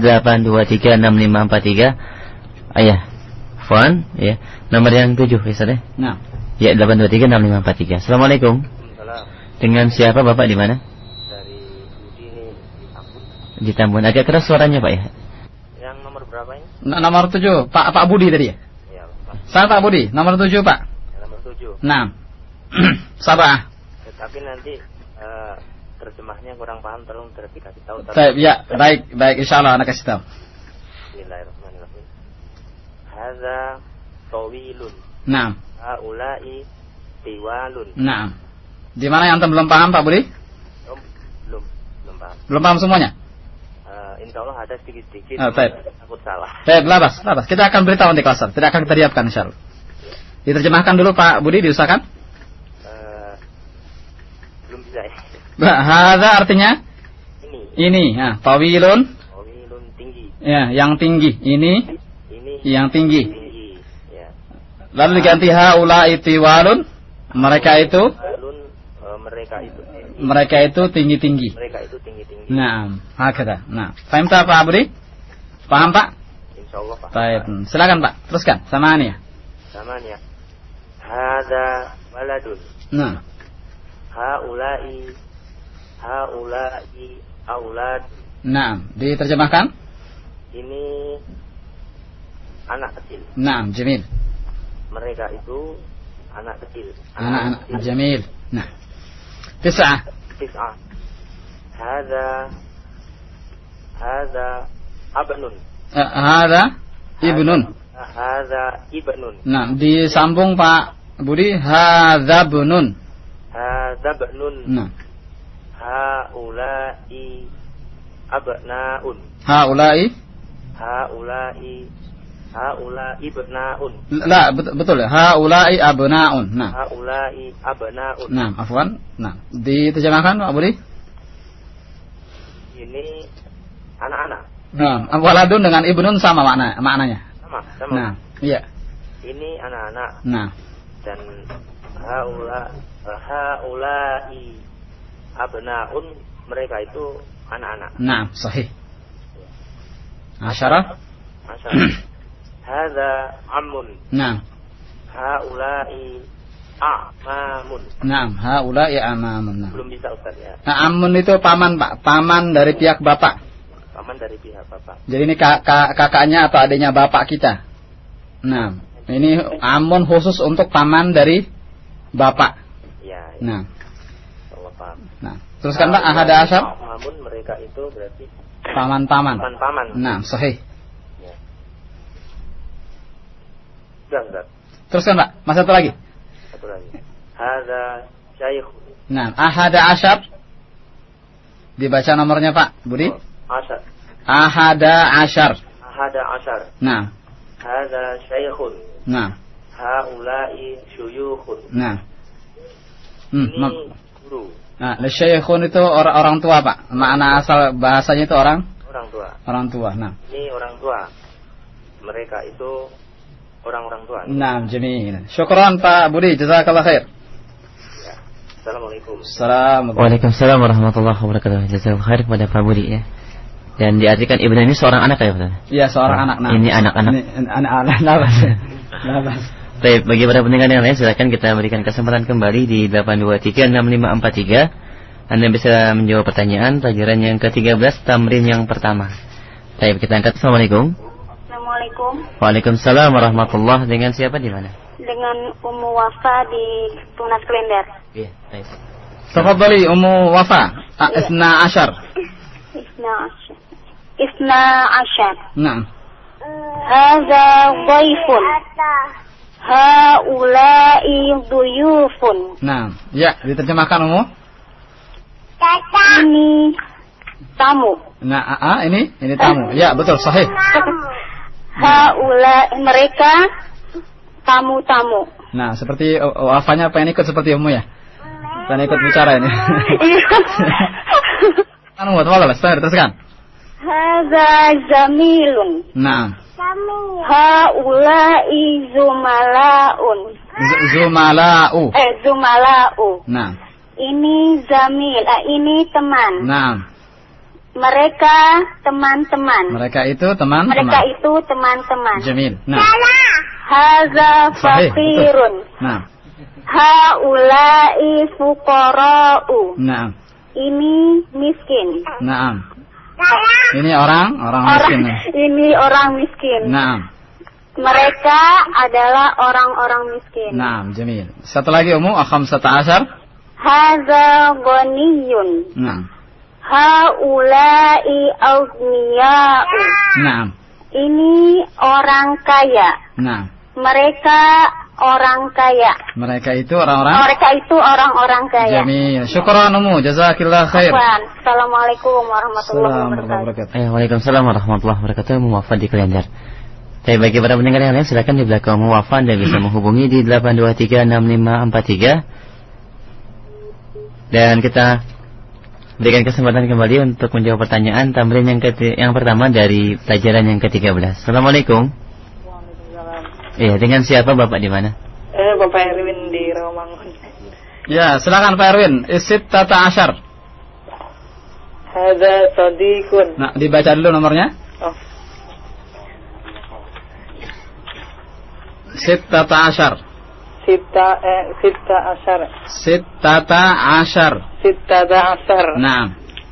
8236543. Fon, ya. Nomor yang 7 ya, Ustaz. Nah. Ya, 8236543. Assalamualaikum. Dengan siapa Bapak di mana? Dari Budi di Tambun. Agak keras suaranya, Pak ya. Yang nomor berapa ini? Nomor 7, Pak Budi tadi ya? Iya, Pak. Saya Pak Budi, nomor 7, Pak. Nomor 7. Nah. Sabah. Tapi nanti terjemahnya kurang paham, tolong dikasih tahu. Ya, baik, insyaallah anak kasih tahu. Bismillahirrahmanirrahim. Hadza tawilun. Naam. Haula'i tiwalun. Naam. Di mana yang antum belum paham Pak Budi? Belum paham. Belum paham semuanya? Insyaallah ada sedikit-sedikit. Takut salah. Baik, labas. Kita akan beritahu di kelas. Tidak akan kita diapkan insyaallah. Diterjemahkan dulu Pak Budi, diusahakan. Belum bisa ya. Hadza artinya ini. Tawilun tinggi. Ya, yang tinggi. Ini yang tinggi. Ya. Lalu diganti haula'i tiwalun. Mereka itu tinggi-tinggi. Mereka itu tinggi-tinggi. Nah, hakada. Nah, paham tak Pak Budi? Paham Pak? Insyaallah Pak. Baik, silakan Pak. Teruskan. Samania. Hadza waladun. Nah. Haula'i aulad. Nah, diterjemahkan? Ini anak kecil. Nah, jamil. Mereka itu anak kecil. Anak jamil. Nah. Tis'ah. Hadza abnun. Hadza ibnun. Hadza ibnun. Nah, disambung Pak Budi, hadza ibnun. Hadza ibnun. Nah. Haula'i abnaun. Haula'i ibnaun. La, betul ya. Haula'i abnaun. Nah. Haula'i abnaun. Nah, afwan. Nah, diterjemahkan Pak Budi. Ini anak-anak. Nah, waladun dengan ibnun sama maknanya. Sama. Nah, iya. Ini anak-anak. Nah. Dan haula'i abnaun, mereka itu anak-anak. Nah, sahih. Asyarah. Hadza ammun. Nah. Haula'i amamun. Nah, haula'i amamun. Nah. Belum bisa Ustaz ya. Nah, amun itu paman, Pak. Paman dari pihak bapak. Paman dari pihak bapak. Jadi ini kakaknya atau adiknya bapak kita. Nah, ini amun khusus untuk paman dari bapak. Ya. Nah. Allah paham. Nah, teruskan Pak, ahada asyar. Amamun, mereka itu berarti paman-paman. Nah, sahih. Ya. Sudah. Teruskan Pak, satu lagi. Hadza syaikh. Nah, ahada asyar. Dibaca nomornya Pak Budi. Asyar. Ahada asyar. Nah. Hadza syaikhun. Nah. Haula'i syuyukhun. Nah. Ini guru. Nah, syaikhun itu orang tua Pak. Makna asal bahasanya itu orang tua. Orang tua. Nah. Ini orang tua. Mereka itu orang-orang tua. Nah, jamil. Syukran Pak Budi, jazakallah khair. Ya. Assalamualaikum. Waalaikumsalam warahmatullahi wabarakatuh. Jazakallah khair kepada Pak Budi ya. Dan diartikan ibnu ini seorang anak ya Pak? Iya, seorang anak. Nah. Ini anak-anak. Ini anak-anak. Labas. Baik, bagi para pendengar yang lain silakan kita berikan kesempatan kembali di 8236543. Anda bisa menjawab pertanyaan pelajaran yang ke-13 tamrin yang pertama. Baik, kita angkat. Assalamualaikum. Assalamualaikum. Waalaikumsalam warahmatullahi. Dengan siapa di mana? Dengan Ummu Wafa di Tunas Klender. Iya, baik. Tafadhali Ummu Wafa. Isna Asyar. Nah. Hadza dhaifun. Haula'i dhuyufun. Nah, ya, diterjemahkan Ummu. Ini tamu. Nah, ini tamu. Ya, betul, sahih. Haula'i, mereka tamu-tamu. Nah, seperti Wafanya pengen ikut seperti Ummu ya. Pengen ikut bicara ini. Anu, teruskan. Hadza zamilun. Nah. Haula'i zumala'un. Zumala'u. Nah. Ini zamil, ini teman. Nah. Mereka teman-teman. Mereka itu teman-teman. Jamil. Nah. Hadza faqirun. Nah. Haula'i fuqara'u. Nah. Ini miskin. Nah. Ini orang miskin. Ini orang miskin. Nah. Mereka adalah orang-orang miskin. Nah, jamil. Satu lagi Ummu, khamsata asyar. Hadza ghaniyun. Nah. Haula'i aghniya'u. Nah. Ini orang kaya. Nah. Mereka orang kaya. Mereka itu orang-orang kaya. Jamil. Syukran Ummu, jazakillah khair. Assalamualaikum warahmatullahi wabarakatuh. Waalaikumsalam warahmatullahi wabarakatuh. Ummu Wafa di Klender. Tapi bagi para pendengar yang lain silakan di belakang Ummu Wafa Anda bisa menghubungi di 8236543. Dan kita berikan kesempatan kembali untuk menjawab pertanyaan tamrin yang pertama dari pelajaran yang ke-13. Assalamualaikum. Iya, dengan siapa Bapak di mana? Bapak Erwin di Rawamangun. Ya, silakan Pak Erwin. Sittata asyar. Hadza sadiqun. Nah, dibaca dulu nomornya. Oh. Sittata asyar. Sittata ashar. Naam.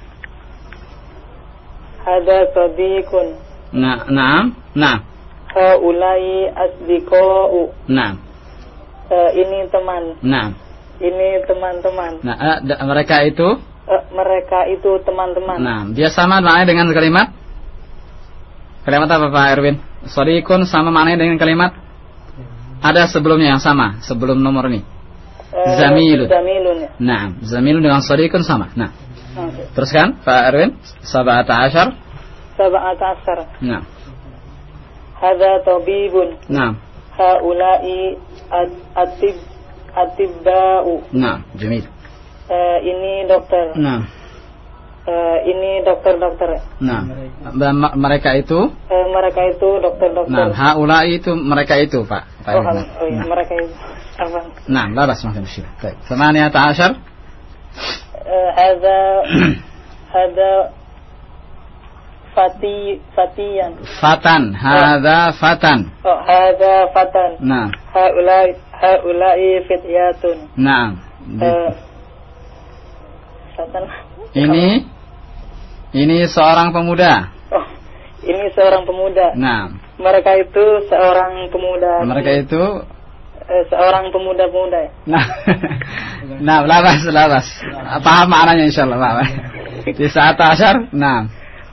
Hada sadiqun. Naam. Haulai asdiqa'u. Naam. Ini teman. Naam. Ini teman-teman. Nah, mereka itu? Mereka itu teman-teman. Nah, dia sama maknanya dengan kalimat? Kalimat apa Pak Erwin? Sadiqun sama maknanya dengan kalimat? Ada sebelumnya yang sama, sebelum nomor ini. Zamilun. Nah, zamilun dengan sadiqun sama. Nah. Teruskan Pak Erwin, 17. Nah. Hadza tabibun. Nah. Haula'i atibba'u. Nah, jamil. Ini dokter. Nah. Ini dokter-dokter. Nah. Mereka itu? Mereka itu dokter-dokter. Nah, haula'i itu mereka itu, Pak. Iya, mereka itu. Apa? Nah, لا بأس ما في مشكلة. طيب 18. هذا fatiyan. Fatan. Hadza fatan. Hadza fatan. Nah. Haulai fityatun. Nah. Fatan. Ini seorang pemuda. Ini seorang pemuda. Nah. Mereka itu seorang pemuda. Mereka itu seorang pemuda-pemuda. Nah, labas. Paham maknanya insyaallah, Pak. 19. Nah.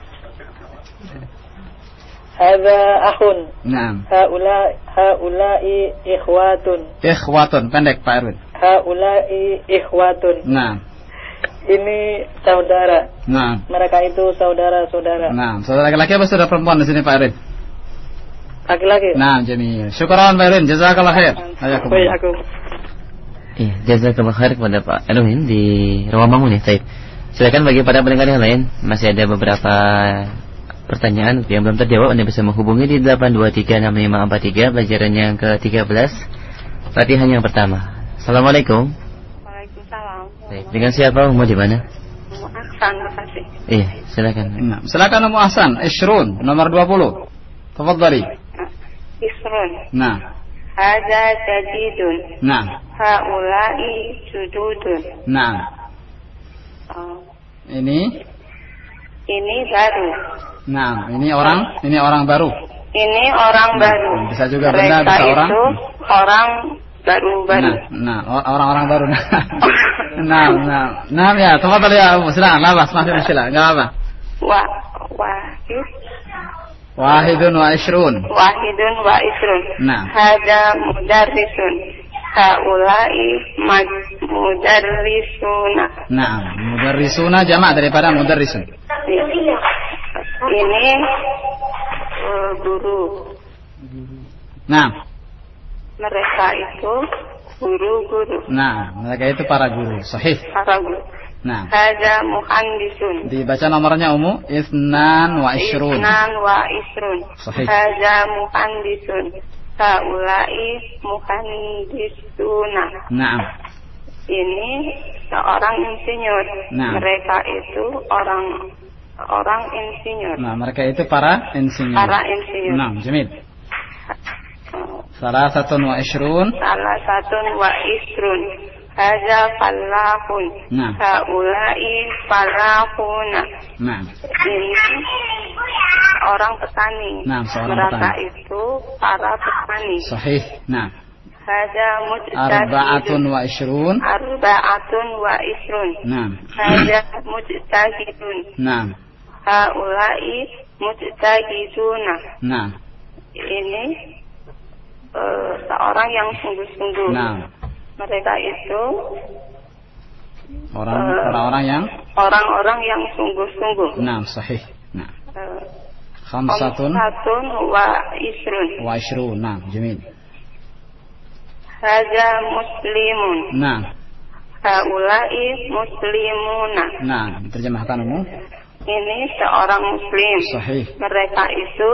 Hadza akhun. Nah. Haulai ikhwatun. Ikhwatun, pendek Pak Erwin. Haulai ikhwatun. Nah. Ini saudara. Nah. Mereka itu saudara-saudara. Nah, saudara laki-laki apa saudara perempuan di sini Pak Erwin? Laki-laki. Nah, jamil. Syukran Pak Erwin, jazakallah khair. Aku. Iya, jazakallah khair kepada Pak Erwin di Rawamangun ya. Baik. Silakan bagi para pendengar yang lain, masih ada beberapa pertanyaan yang belum terjawab. Anda bisa menghubungi di 8236543 pelajaran yang ke-13, latihan yang pertama. Assalamualaikum. Waalaikumsalam. Baik, dengan siapa? Mau di mana? Ahsan, makasih. Iya, silakan. Nah, silakan Ummu Ahsan, Ishrun, nomor 20. Tafadhali. Isrun. Nah. Hadza jadidun. Nah. Haulai jududun. Nah. Ini baru. Nah, ini orang baru. Ini orang baru. Bisa juga benda, bisa orang. Itu orang baru-baru. Nah, orang-orang baru. Nah, ya, tafadhali ya Ummu, silakan, labas, maaf ya, enggak apa. Wahidun wa ishrun. Nah. Hada mudarrisun. Haulai mudarrisuna. Nah, mudarrisuna jamak daripada mudarrisun. Ini guru. Nah. Mereka itu guru-guru. Nah, mereka itu para guru. Sahih. Para guru. Nah. Hada muhandisun. Dibaca nomornya Ummu, Isnan wa ishrun. Sahih. Hada muhandisun. Haulai muhandisuna. Nah. Ini seorang insinyur. Nah. Mereka itu orang insinyur. Nah, mereka itu para insinyur. Nah, jamil. 23. Hadza falahun. Nah. Haulai falahuna. Nah. Ini orang petani. Nah, seorang mereka petani. itu para petani. Sahih. Nah. Hadza mujtahidun. 24. Nah. Hadza mujtahidun. Nah. Haulai mujtahiduna. Nah. Ini seorang yang sungguh-sungguh. Nah. Mereka itu orang-orang yang sungguh-sungguh. Nah, sahih. Nah. 25. Wa ishrun. Nah, jamil. Hadza muslimun. Nah. Haulai muslimuna. Nah, diterjemahkan Ummu. Ini seorang muslim. Sahih. Mereka itu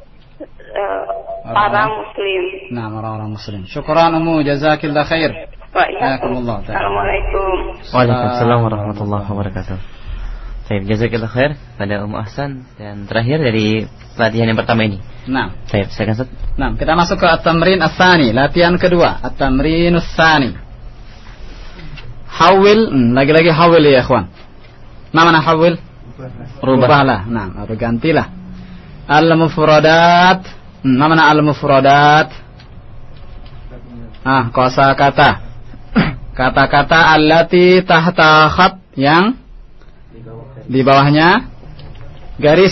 para muslim. Nah, orang-orang muslim. Syukran Ummu, jazakillah khair. Assalamualaikum. Waalaikumsalam warahmatullahi wabarakatuh. Baik, jazakallahu khair pada Ummu Ahsan. Dan terakhir dari latihan yang pertama ini. Nah, baik, silakan Ustaz. Nah, kita masuk ke at-tamrin ats-tsani, latihan kedua, at-tamrin ats-tsani. Hawil, lagi-lagi hawil ya ikhwan. Mana hawil? Rubahlah. Nah, gantilah. Al-mufradat. Mana al-mufradat? Kosakata. Kata-kata allati tahta khat, yang di bawahnya garis.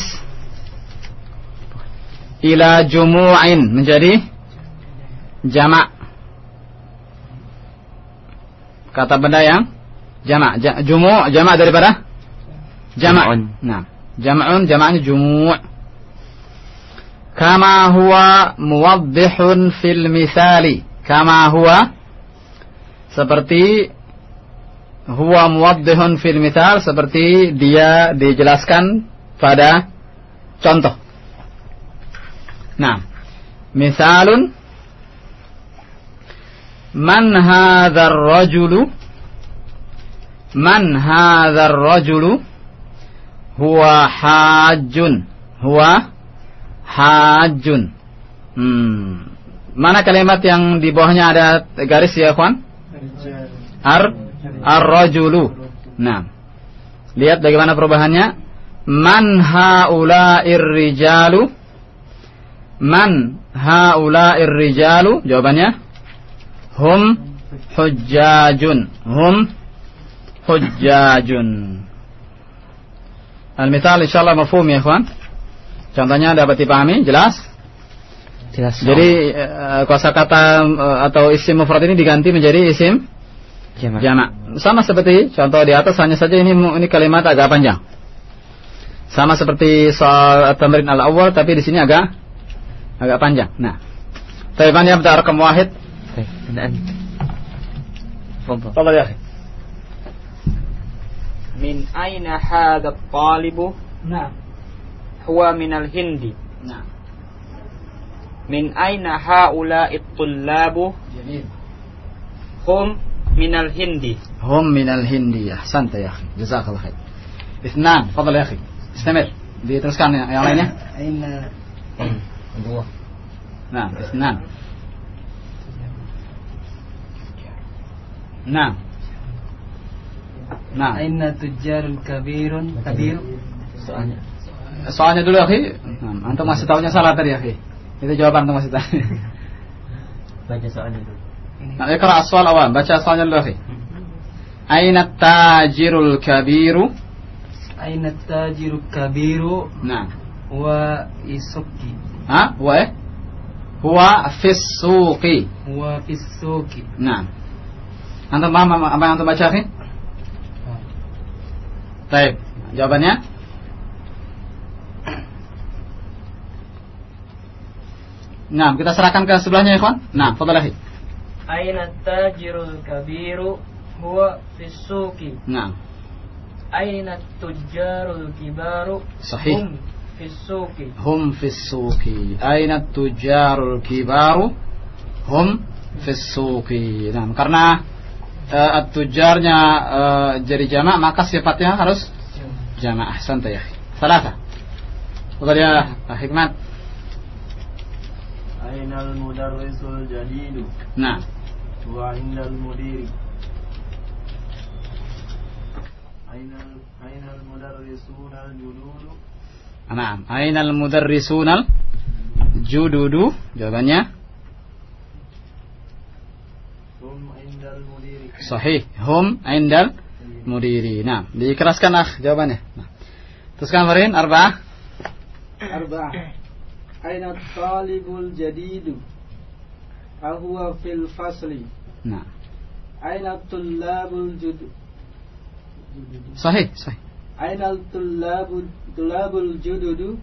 Ila jumu'in, menjadi jamak. Kata benda yang jamak. Jumu' jamak daripada jamak. Nah, jam'un jamaknya jumu'. Kama huwa muwaddihun fil misali. Kama huwa, seperti huwa muwaddihun fil misal, seperti dia dijelaskan pada contoh. Nah, misalun, man hadzal rajulu, man hadzal rajulu, huwa hajjun, huwa hajjun. Mana kalimat yang di bawahnya ada garis ya, kawan? Ar-rajulu. Nah, lihat bagaimana perubahannya. Man haula'ir rijalu, man haula'ir rijalu, jawabannya hum hujjajun, hum hujjajun. Al-mithal insyaallah mafhum ya kawan? Contohnya dapat dipahami, jelas? Jelas. Jadi kosakata atau isim mufrad ini diganti menjadi isim jamak. Sama seperti contoh di atas, hanya saja ini kalimat agak panjang. Sama seperti soal at-tamrin al-awwal, tapi di sini agak panjang. Nah, Taiwan yang berarti rakam wahid. Tafadhal ya akhi. Min aina hadha at-talibu? Nah. Huwa min al-Hindi. Nah. Min aina haula'i at-tullabu? Jamil. Hum min al-Hindi. Hum min al-Hindi. Ahsanta ya akhi. Jazakallah khair. Ithnan, tafadhal ya akhi. Istamir. Diteruskan yang lainnya. Aina dua. Nah, ithnan. Nah. Nah. Aina tujarun kabirun kabir. Soalnya dulu akhi. Antum masih tahunya salah tadi akhi. Itu jawaban antum masih tahu. Baca soalnya dulu. Nah, ikra as-soal awal. Baca soalnya dulu akhi. Aina tajirul kabiru? Aina tajirul kabiru? Nah. Wa isuki. Wa huwa fis suqi. Huwa fis suqi. Nah. Antum paham apa yang antum baca akhi? Baik, jawabannya? Nah, kita serahkan ke sebelahnya ya kawan. Nah, fadhal akhi. Aina tajirul kabiru huwa fis suqi. Nah. Aina tujjarul kibaru? Sahih. Hum fis suqi. Hum fis suqi. Aina tujjarul kibaru? Hum fis suqi. Nah, karena at-tujjarnya jadi jamak, maka sifatnya harus jamak. Ahsanta ya akhi. Salasa. Fadhal ya Hikmat. Ainal mudarrisul jadidu. Nah. Wa indal mudiri. Ainal mudarrisunal jududu. Nah, ainal mudarrisunal jududu, jawabannya Hum indal mudiri. sahih, hum indal mudiri. Nah, dikeraskan jawabannya. Nah. Teruskan Farin, arba'ah. Aina talibul jadidu? Ahuwa fil fasli. Nah. Aina tullabul judu? Sahih. Aina tullabul jududu?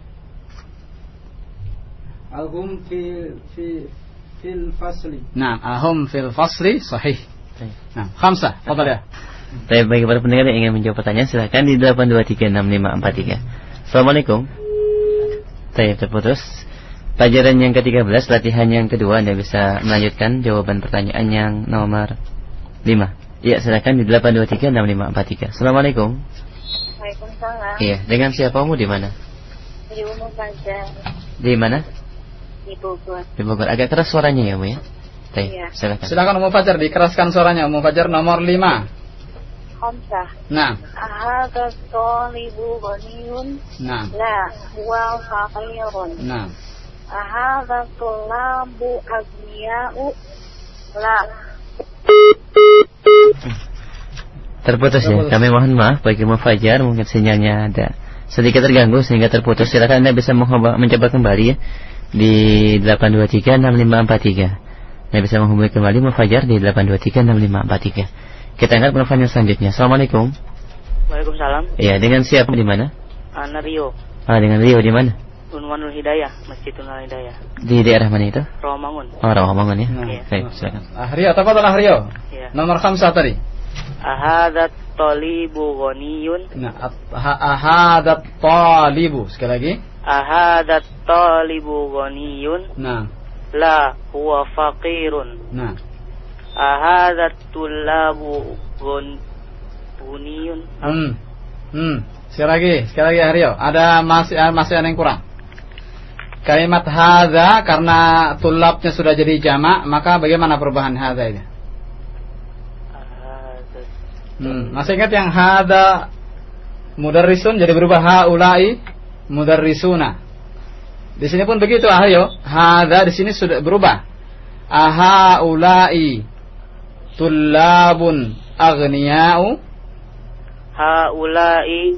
Ahum fil fasli. Nah, ahum fil fasli, sahih. Nah, khamsah, fadhal ya. Baik, bagi para pendengar yang ingin menjawab pertanyaan, silakan di 8236543. Assalamualaikum. Baik, terputus. Pelajaran yang ke-13, latihan yang kedua, Anda bisa melanjutkan jawaban pertanyaan yang nomor 5. Ya, silakan di 8236543. Assalamualaikum. Waalaikumsalam. Iya, dengan siapa Umu di mana? Di Umu Fajar. Di mana? Di Bogor. Di Bogor. Agak keras suaranya ya, Umu ya? Iya. Silakan Umu Fajar, dikeraskan suaranya. Umu Fajar nomor 5. Khamsah. Nah. Ahadha talibu ghaniyun. Nah. La huwa faqirun. Nah. Ahadha tulabu aghniya'u. La. Terputus ya. Kami mohon maaf bagi Umu Fajar, mungkin sinyalnya ada sedikit terganggu sehingga terputus. Silakan Anda bisa mencoba kembali ya di 8236543. Anda bisa menghubungi kembali Umu Fajar di 8236543. Kita angkat telepon yang selanjutnya. Assalamualaikum. Waalaikumsalam. Iya, dengan siapa di mana? Ana Rio. Dengan Rio di mana? Unwanul Hidayah, Masjid Unwanul Hidayah. Di daerah mana itu? Rawamangun. Rawamangun ya. Iya. Baik, silakan. Rio, tafadhal Rio. Iya. Nomor 5 tadi. Ahadat talibu ghaniyun. Nah, ahadat talibu. Sekali lagi. Ahadat talibu ghaniyun. Nah. La huwa faqirun. Nah. Ahadat tulabu guniyun. Sekali lagi Rio. Ada masih ada yang kurang. Kalimat hadza karena tulabnya sudah jadi jamak, maka bagaimana perubahan hadza itu? Masih ingat yang hadza mudarrisun jadi berubah haula'i mudarrisuna. Di sini pun begitu Rio. Hadza di sini sudah berubah. Ahaula'i tullabun aghniya'u. Haula'i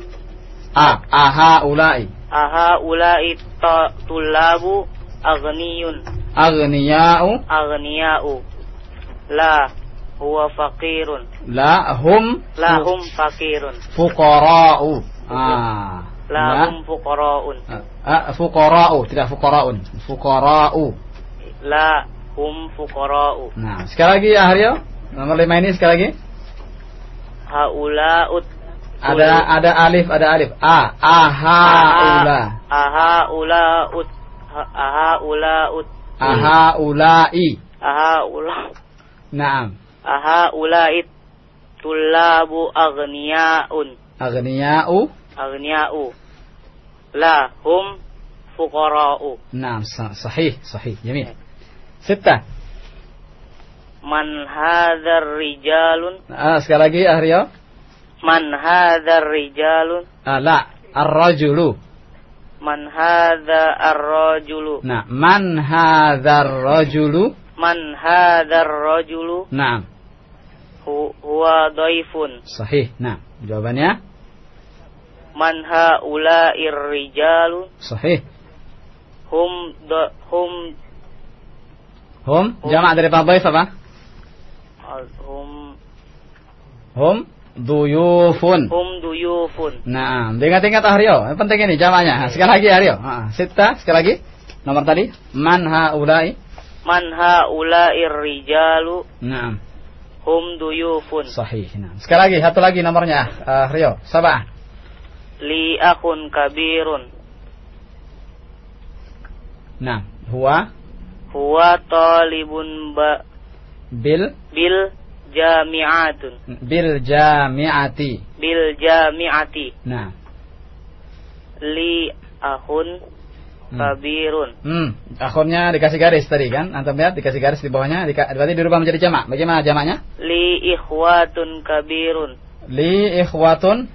Ahaula'i tullabu aghniyun. Aghniya'u. La huwa faqirun. La hum faqirun. Fuqara'u. La hum fuqara'un. Fuqara'u, tidak fuqara'un. Fuqara'u. La hum fuqara'u. Nah, sekali lagi Rio. Nomor 5 ini sekali lagi. Haula'ut. Ada alif. Ahaula'i. Naam. Ahaula'i tullabu aghniya'u. La hum fuqara'u. Naam, sahih. Jamil. 6. Man hadzal rijalun. Sekali lagi Rio. Man hadzal rijalun. La, ar-rajulu. Man hadza ar-rajulu. Nah, man hadzal rajulu. Man hadzal rajulu. Naam. Huwa dhaifun. Sahih. Nah, jawabannya man haula'ir rijalu. Sahih. Hum jamak dari dhaif apa? Hum duyufun. Nah, ingat-ingat Rio. Yang penting ini jamaknya. Sekali lagi Rio. 6 sekali lagi. Nomor tadi. Man haula'i. Man haula'ir rijalu. Naam. Hum duyufun. Sahih. Nah, sekali lagi, satu lagi nomornya Rio. 7. Li akhun kabirun. Nah, huwa talibun bil jami'ati. Nah. Li akhun kabirun. Akhunnya dikasih garis tadi kan? Antum lihat dikasih garis di bawahnya, berarti dirubah menjadi jamak. Bagaimana jamaknya? Li ikhwatun kabirun. Li ikhwatun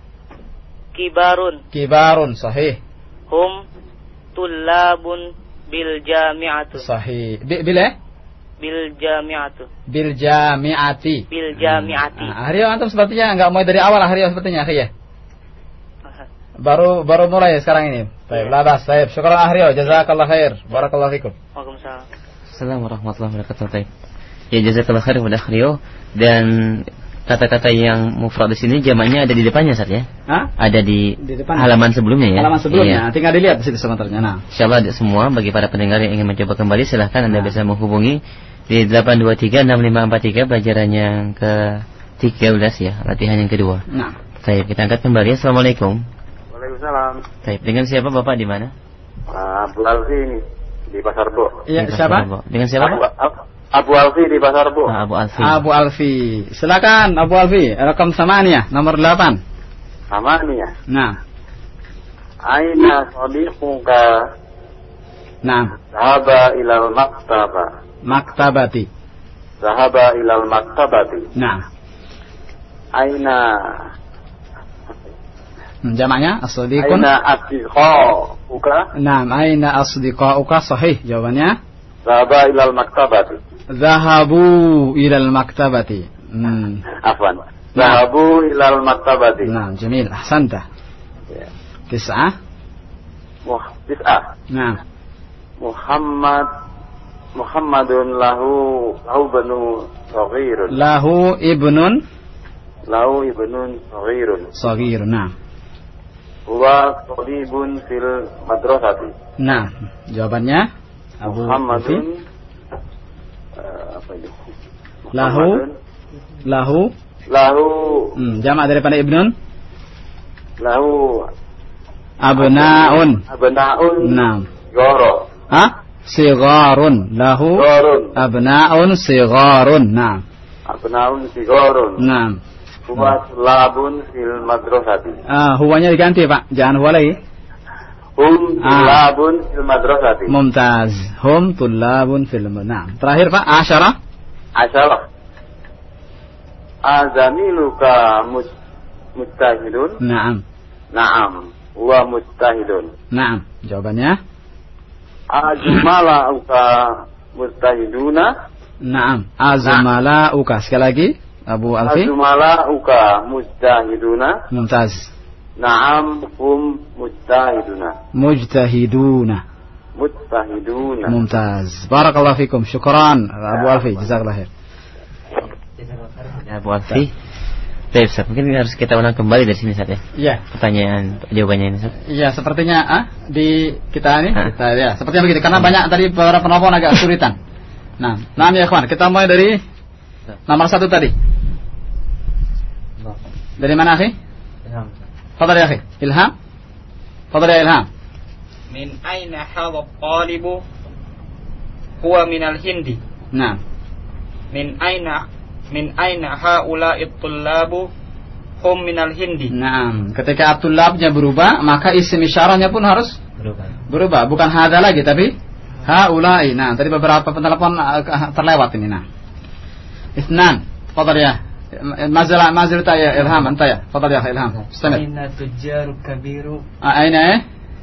kibarun, sahih. Hum tullabun bil jami'atu. Sahih. Bil jami'ati. Rio antum sepertinya enggak mulai dari awal Rio sepertinya ya. Baru mulai sekarang ini. Baik, labas. Baik, syukran Rio, jazakallahu khair. Barakallahu fikum. Waalaikumsalam. Assalamualaikum warahmatullahi wabarakatuh. Ya, jazakallahu khair kepada Rio. Dan kata-kata yang mufrad di sini jamaknya ada di depannya Ustaz ya? Ada di depan halaman sebelumnya ya. Halaman sebelumnya, tinggal dilihat di situ sebenarnya. Nah, insyaallah ada semua. Bagi para pendengar yang ingin mencoba kembali silahkan Anda bisa menghubungi di 8236543 pelajaran yang ke-13 ya, latihan yang kedua. Nah, baik, kita angkat kembali. Assalamualaikum. Waalaikumsalam. Baik, dengan siapa Bapak di mana? Abu Alfi di Pasar Bo. Iya, siapa? Dengan siapa Pak? Abu Alfi di Pasar Bo. Abu Alfi. Silakan Abu Alfi, rekam samania nomor 8. Thamaniyah. Nah. Aina sadiquka? Nah. Zahaba ilal maktaba. Maktabati. Zahaba ilal maktabati. Nah. Aina jamaknya as-sadiqun. Aina asdiqauka? Naam, aina asdiqauka sahih jawabannya. Zahaba ilal maktabati. Zahabu ilal maktabati. Afwan. Zahabu ilal maktabati. Naam, jamil. Ahsanta. Tis'ah. Tis'ah. Naam. Muhammadun lahu banu saghirun. Lahu ibnun saghirun. Saghir, nah. Huwa talibun fil madrasati. Nah, jawabannya Abu Muhammadun apa itu? Lahu jamak daripada ibnun. Lahu abnaun. Naam. Goro. Sigharun. Lahu abnaun sigharun. Naam. Abnaun sigharun. Naam. Huwa tulabun fil madrasati. Huwanya diganti, Pak. Jangan huwa lagi. Hum tulabun fil madrasati. Mumtaz. Hum tulabun fil madrasati. Naam. Terakhir, Pak. Asyarah. Azamiluka mujtahidun. Naam. Huwa mujtahidun. Naam. Jawabannya Azumalauka mujtahiduna. Naam. Azumalauka. Sekali lagi Abu Alfi. Azumalauka mujtahiduna. Mumtaz. Naam, hum mujtahiduna. Mumtaz. Barakallahu fikum. Syukran Abu Alfi. Jazakallahu khair. Abu Alfi. Baik, Ustaz. Mungkin harus kita ulang kembali dari sini, Ustaz, ya. Iya. Jawabannya ini, Ustaz. Iya, sepertinya di kita ini ya, sepertinya begitu karena banyak tadi para penelpon agak kesulitan. Nah, ya kawan, kita mulai dari nomor 1 tadi. Dari mana, akhi? Ilham. Fadhal ya, akhi. Ilham. Fadhal ya, Ilham. Min aina hadha talibu huwa minal Hindi. Nah. Min aina haula'i tullabu hum minal Hindi. Nah, ketika at-tullabnya berubah, maka isim isyarahnya pun harus berubah. Bukan hadza lagi tapi haula'i. Nah, tadi beberapa penelpon terlewat ini. Nah. Isnan. Fadhal ya. Mazal ya Ilham, anta ya. Fadhal ya Ilham. Istamir. Aina tujaru kabiru. Aina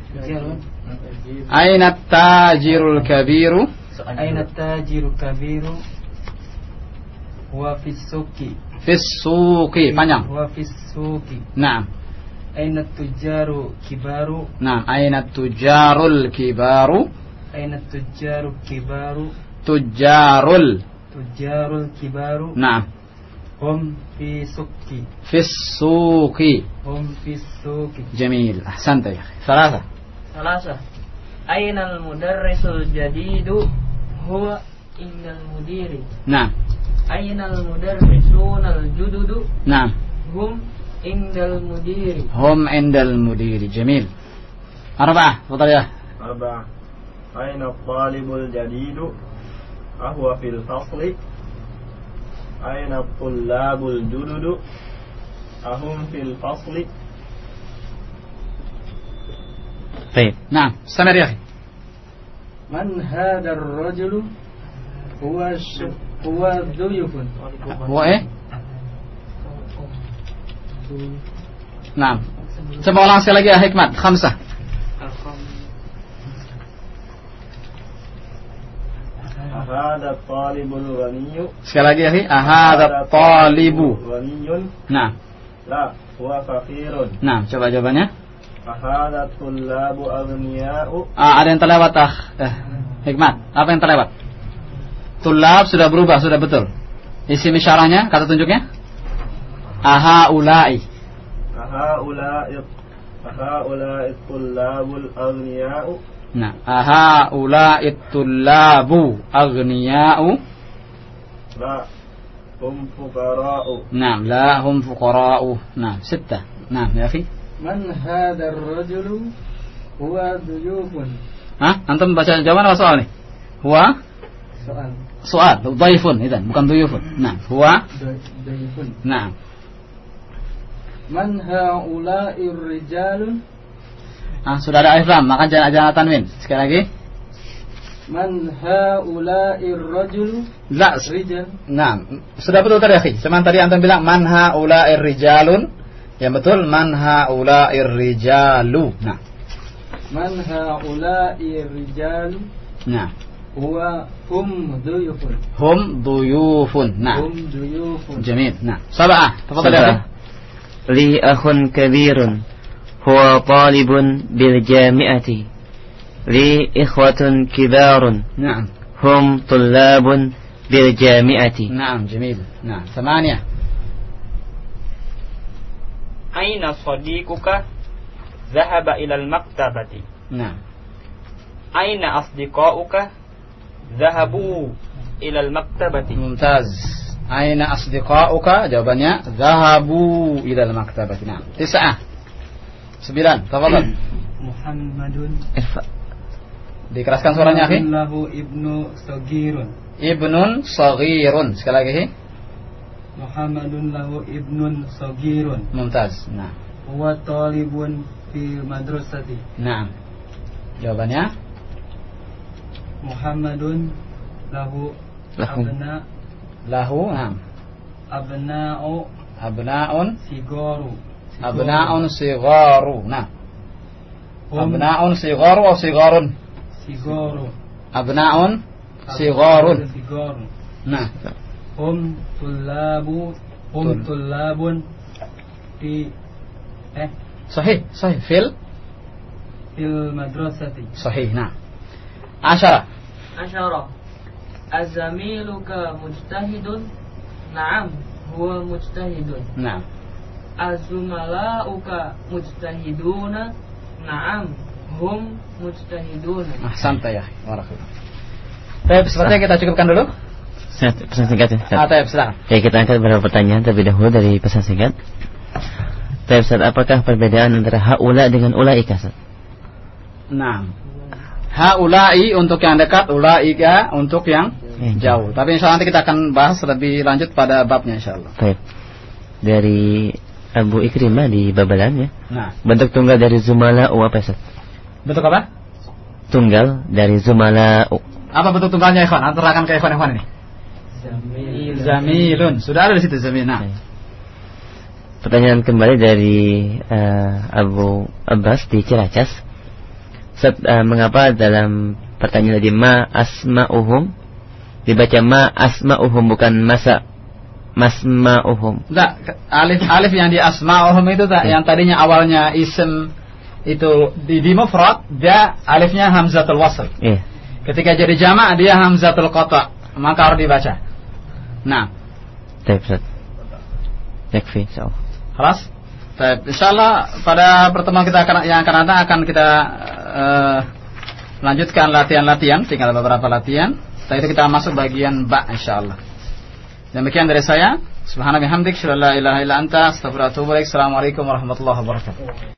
tajirul kabiru. Aina tajiru kabiru. Huwa fis suqi. Fis suqi, panjang. Huwa fis suqi. Naam. Aina tujaru kibaru. Naam, aina tujarul kibaru. Aina tujaru kibaru. Tujarul kibaru. Naam. Hum fi suqi. Fis suqi. Hum fis suqi. Jamil. Ahsanta ya. Salasa. Aina al-mudarrisul jadidu huwa indal mudiri. Naam. Aina al-mudarrisun al-jududu. Naam. Hum indal mudiri. Hum indal mudiri. Jamil. Arba'ah. Fadhal ya. Arba'ah. Aina at-talibul jadidu ahwa fil fasli. Aina at-tullabul jududu ahum fil fasli. Baik. Naam, istamir ya akhi. Man hadha ar-rajulu huwa dhuyufun. Huwa Naam. Coba ulang sekali lagi ya Hikmat. Khamsah. Ahada talibul ghaniyyu. Sekali lagi ya akhi. Ahada talibu ghaniyun. Naam. La, huwa faqirun. Naam, coba jawabannya. Ahada tullabu aghniya'u. Ada yang terlewat Hikmat. Apa yang terlewat? Tullab sudah berubah, sudah betul. Isim isyarahnya, kata tunjuknya? Ahaula'i tullabul aghniya'u. Nah, ahaula'i tullabu aghniya'u. La hum fuqara'u. Nah, la hum fuqara'u. Nah, 6. Nah, ya akhi. Man hadha ar-rajulu huwa dhuyufun. Antum baca jawaban atau soal nih? Huwa soal. Dhaifun idzan, bukan dhuyufun. Nah, huwa dhaifun. Nah. Man haula'ir rijalun. Sudah ada alif lam, maka jangan tanwin. Sekali lagi. Man haula'ir rajulu. La. Rijal. Nah, sudah betul tadi, akhi. Cuman tadi antum bilang man haula'ir rijalun. Yang betul man haula'ir rijalu. Nah. Man haula'ir rijalu. Nah. Hum duyufun. Hum duyufun. Nah. Hum duyufun. Jamil. Nah. Sab'ah. Tafadhal ya. Li akhun kabirun. Huwa talibun bil jami'ati. Li ikhwatun kibarun. Naam. Hum tullabun bil jami'ati. Naam, jamil. Nah, 8. Aina sadiquka dhahaba ilal maktabati. Nah. Aina asdiqauka dhahabu ilal maktabati. Mumtaz. Aina asdiqauka? Jawabannya dhahabu ilal maktabati. Nah, 9. 9. Tafadhal. Muhammadun. Dikeraskan suaranya, akhi. Lahu ibnu sagirun. Ibnun saghirun. Sekali lagi. Muhammadun lahu ibnun sagirun. Mumtaz. Nah. Huwa talibun fi madrasati. Nah. Jawabannya Muhammadun lahu abna. Lahu, nah. Abna'un sigaru. Abna'un sigharu. Nah. Abna'un sigharu atau sigharun? Sigaru. Abna'un sigharun. Nah. Hum tullabun fi Sahih. Fil madrasati. Sahih. Nah. 10. Azamiluka mujtahidun. Naam, huwa mujtahidun. Nah. Azumalauka mujtahiduna. Naam, hum mujtahiduna. Santai ya, barakallah. Baik, sepertinya kita cukupkan dulu. Pesan singkat ya. Silakan. Ya, kita angkat beberapa pertanyaan terlebih dahulu dari pesan singkat. Ustaz, apakah perbedaan antara haula dengan ulaika? Nah, haulai untuk yang dekat, ulaika untuk yang jauh. Tapi insyaallah nanti kita akan bahas lebih lanjut pada babnya insyaallah. Baik. Dari Abu Ikrimah di Babalan ya. Nah. Bentuk tunggal dari zumala'u apa Ustaz? Bentuk apa? Tunggal dari zumala'u. Apa bentuk tunggalnya ikhwan? Antarakan ke ikhwan ini. Zamilun. Sudah ada di situ zamil. Nah. Pertanyaan kembali dari Abu Abbas di Ciracas. Mengapa dalam pertanyaan tadi ma asma'uhum dibaca ma asma'uhum bukan masma'uhum? Enggak, alif yang di asma'uhum itu yang tadinya awalnya ism itu di mufrad dia alifnya hamzatul wasl. Iya. Ketika jadi jamak dia hamzatul qata', maka harus dibaca. Nah. Baik, Ustaz. Yakfi, insyaallah. Kelas? Baik, insyaallah pada pertemuan kita yang akan datang akan kita lanjutkan latihan-latihan, tinggal beberapa latihan. Setelah itu kita masuk bagian ba insyaallah. Demikian dari saya. Subhanallah bihamdik, syalla la ilaha illa anta, astaghfiruka wa atubu ilaik. Assalamualaikum warahmatullahi wabarakatuh.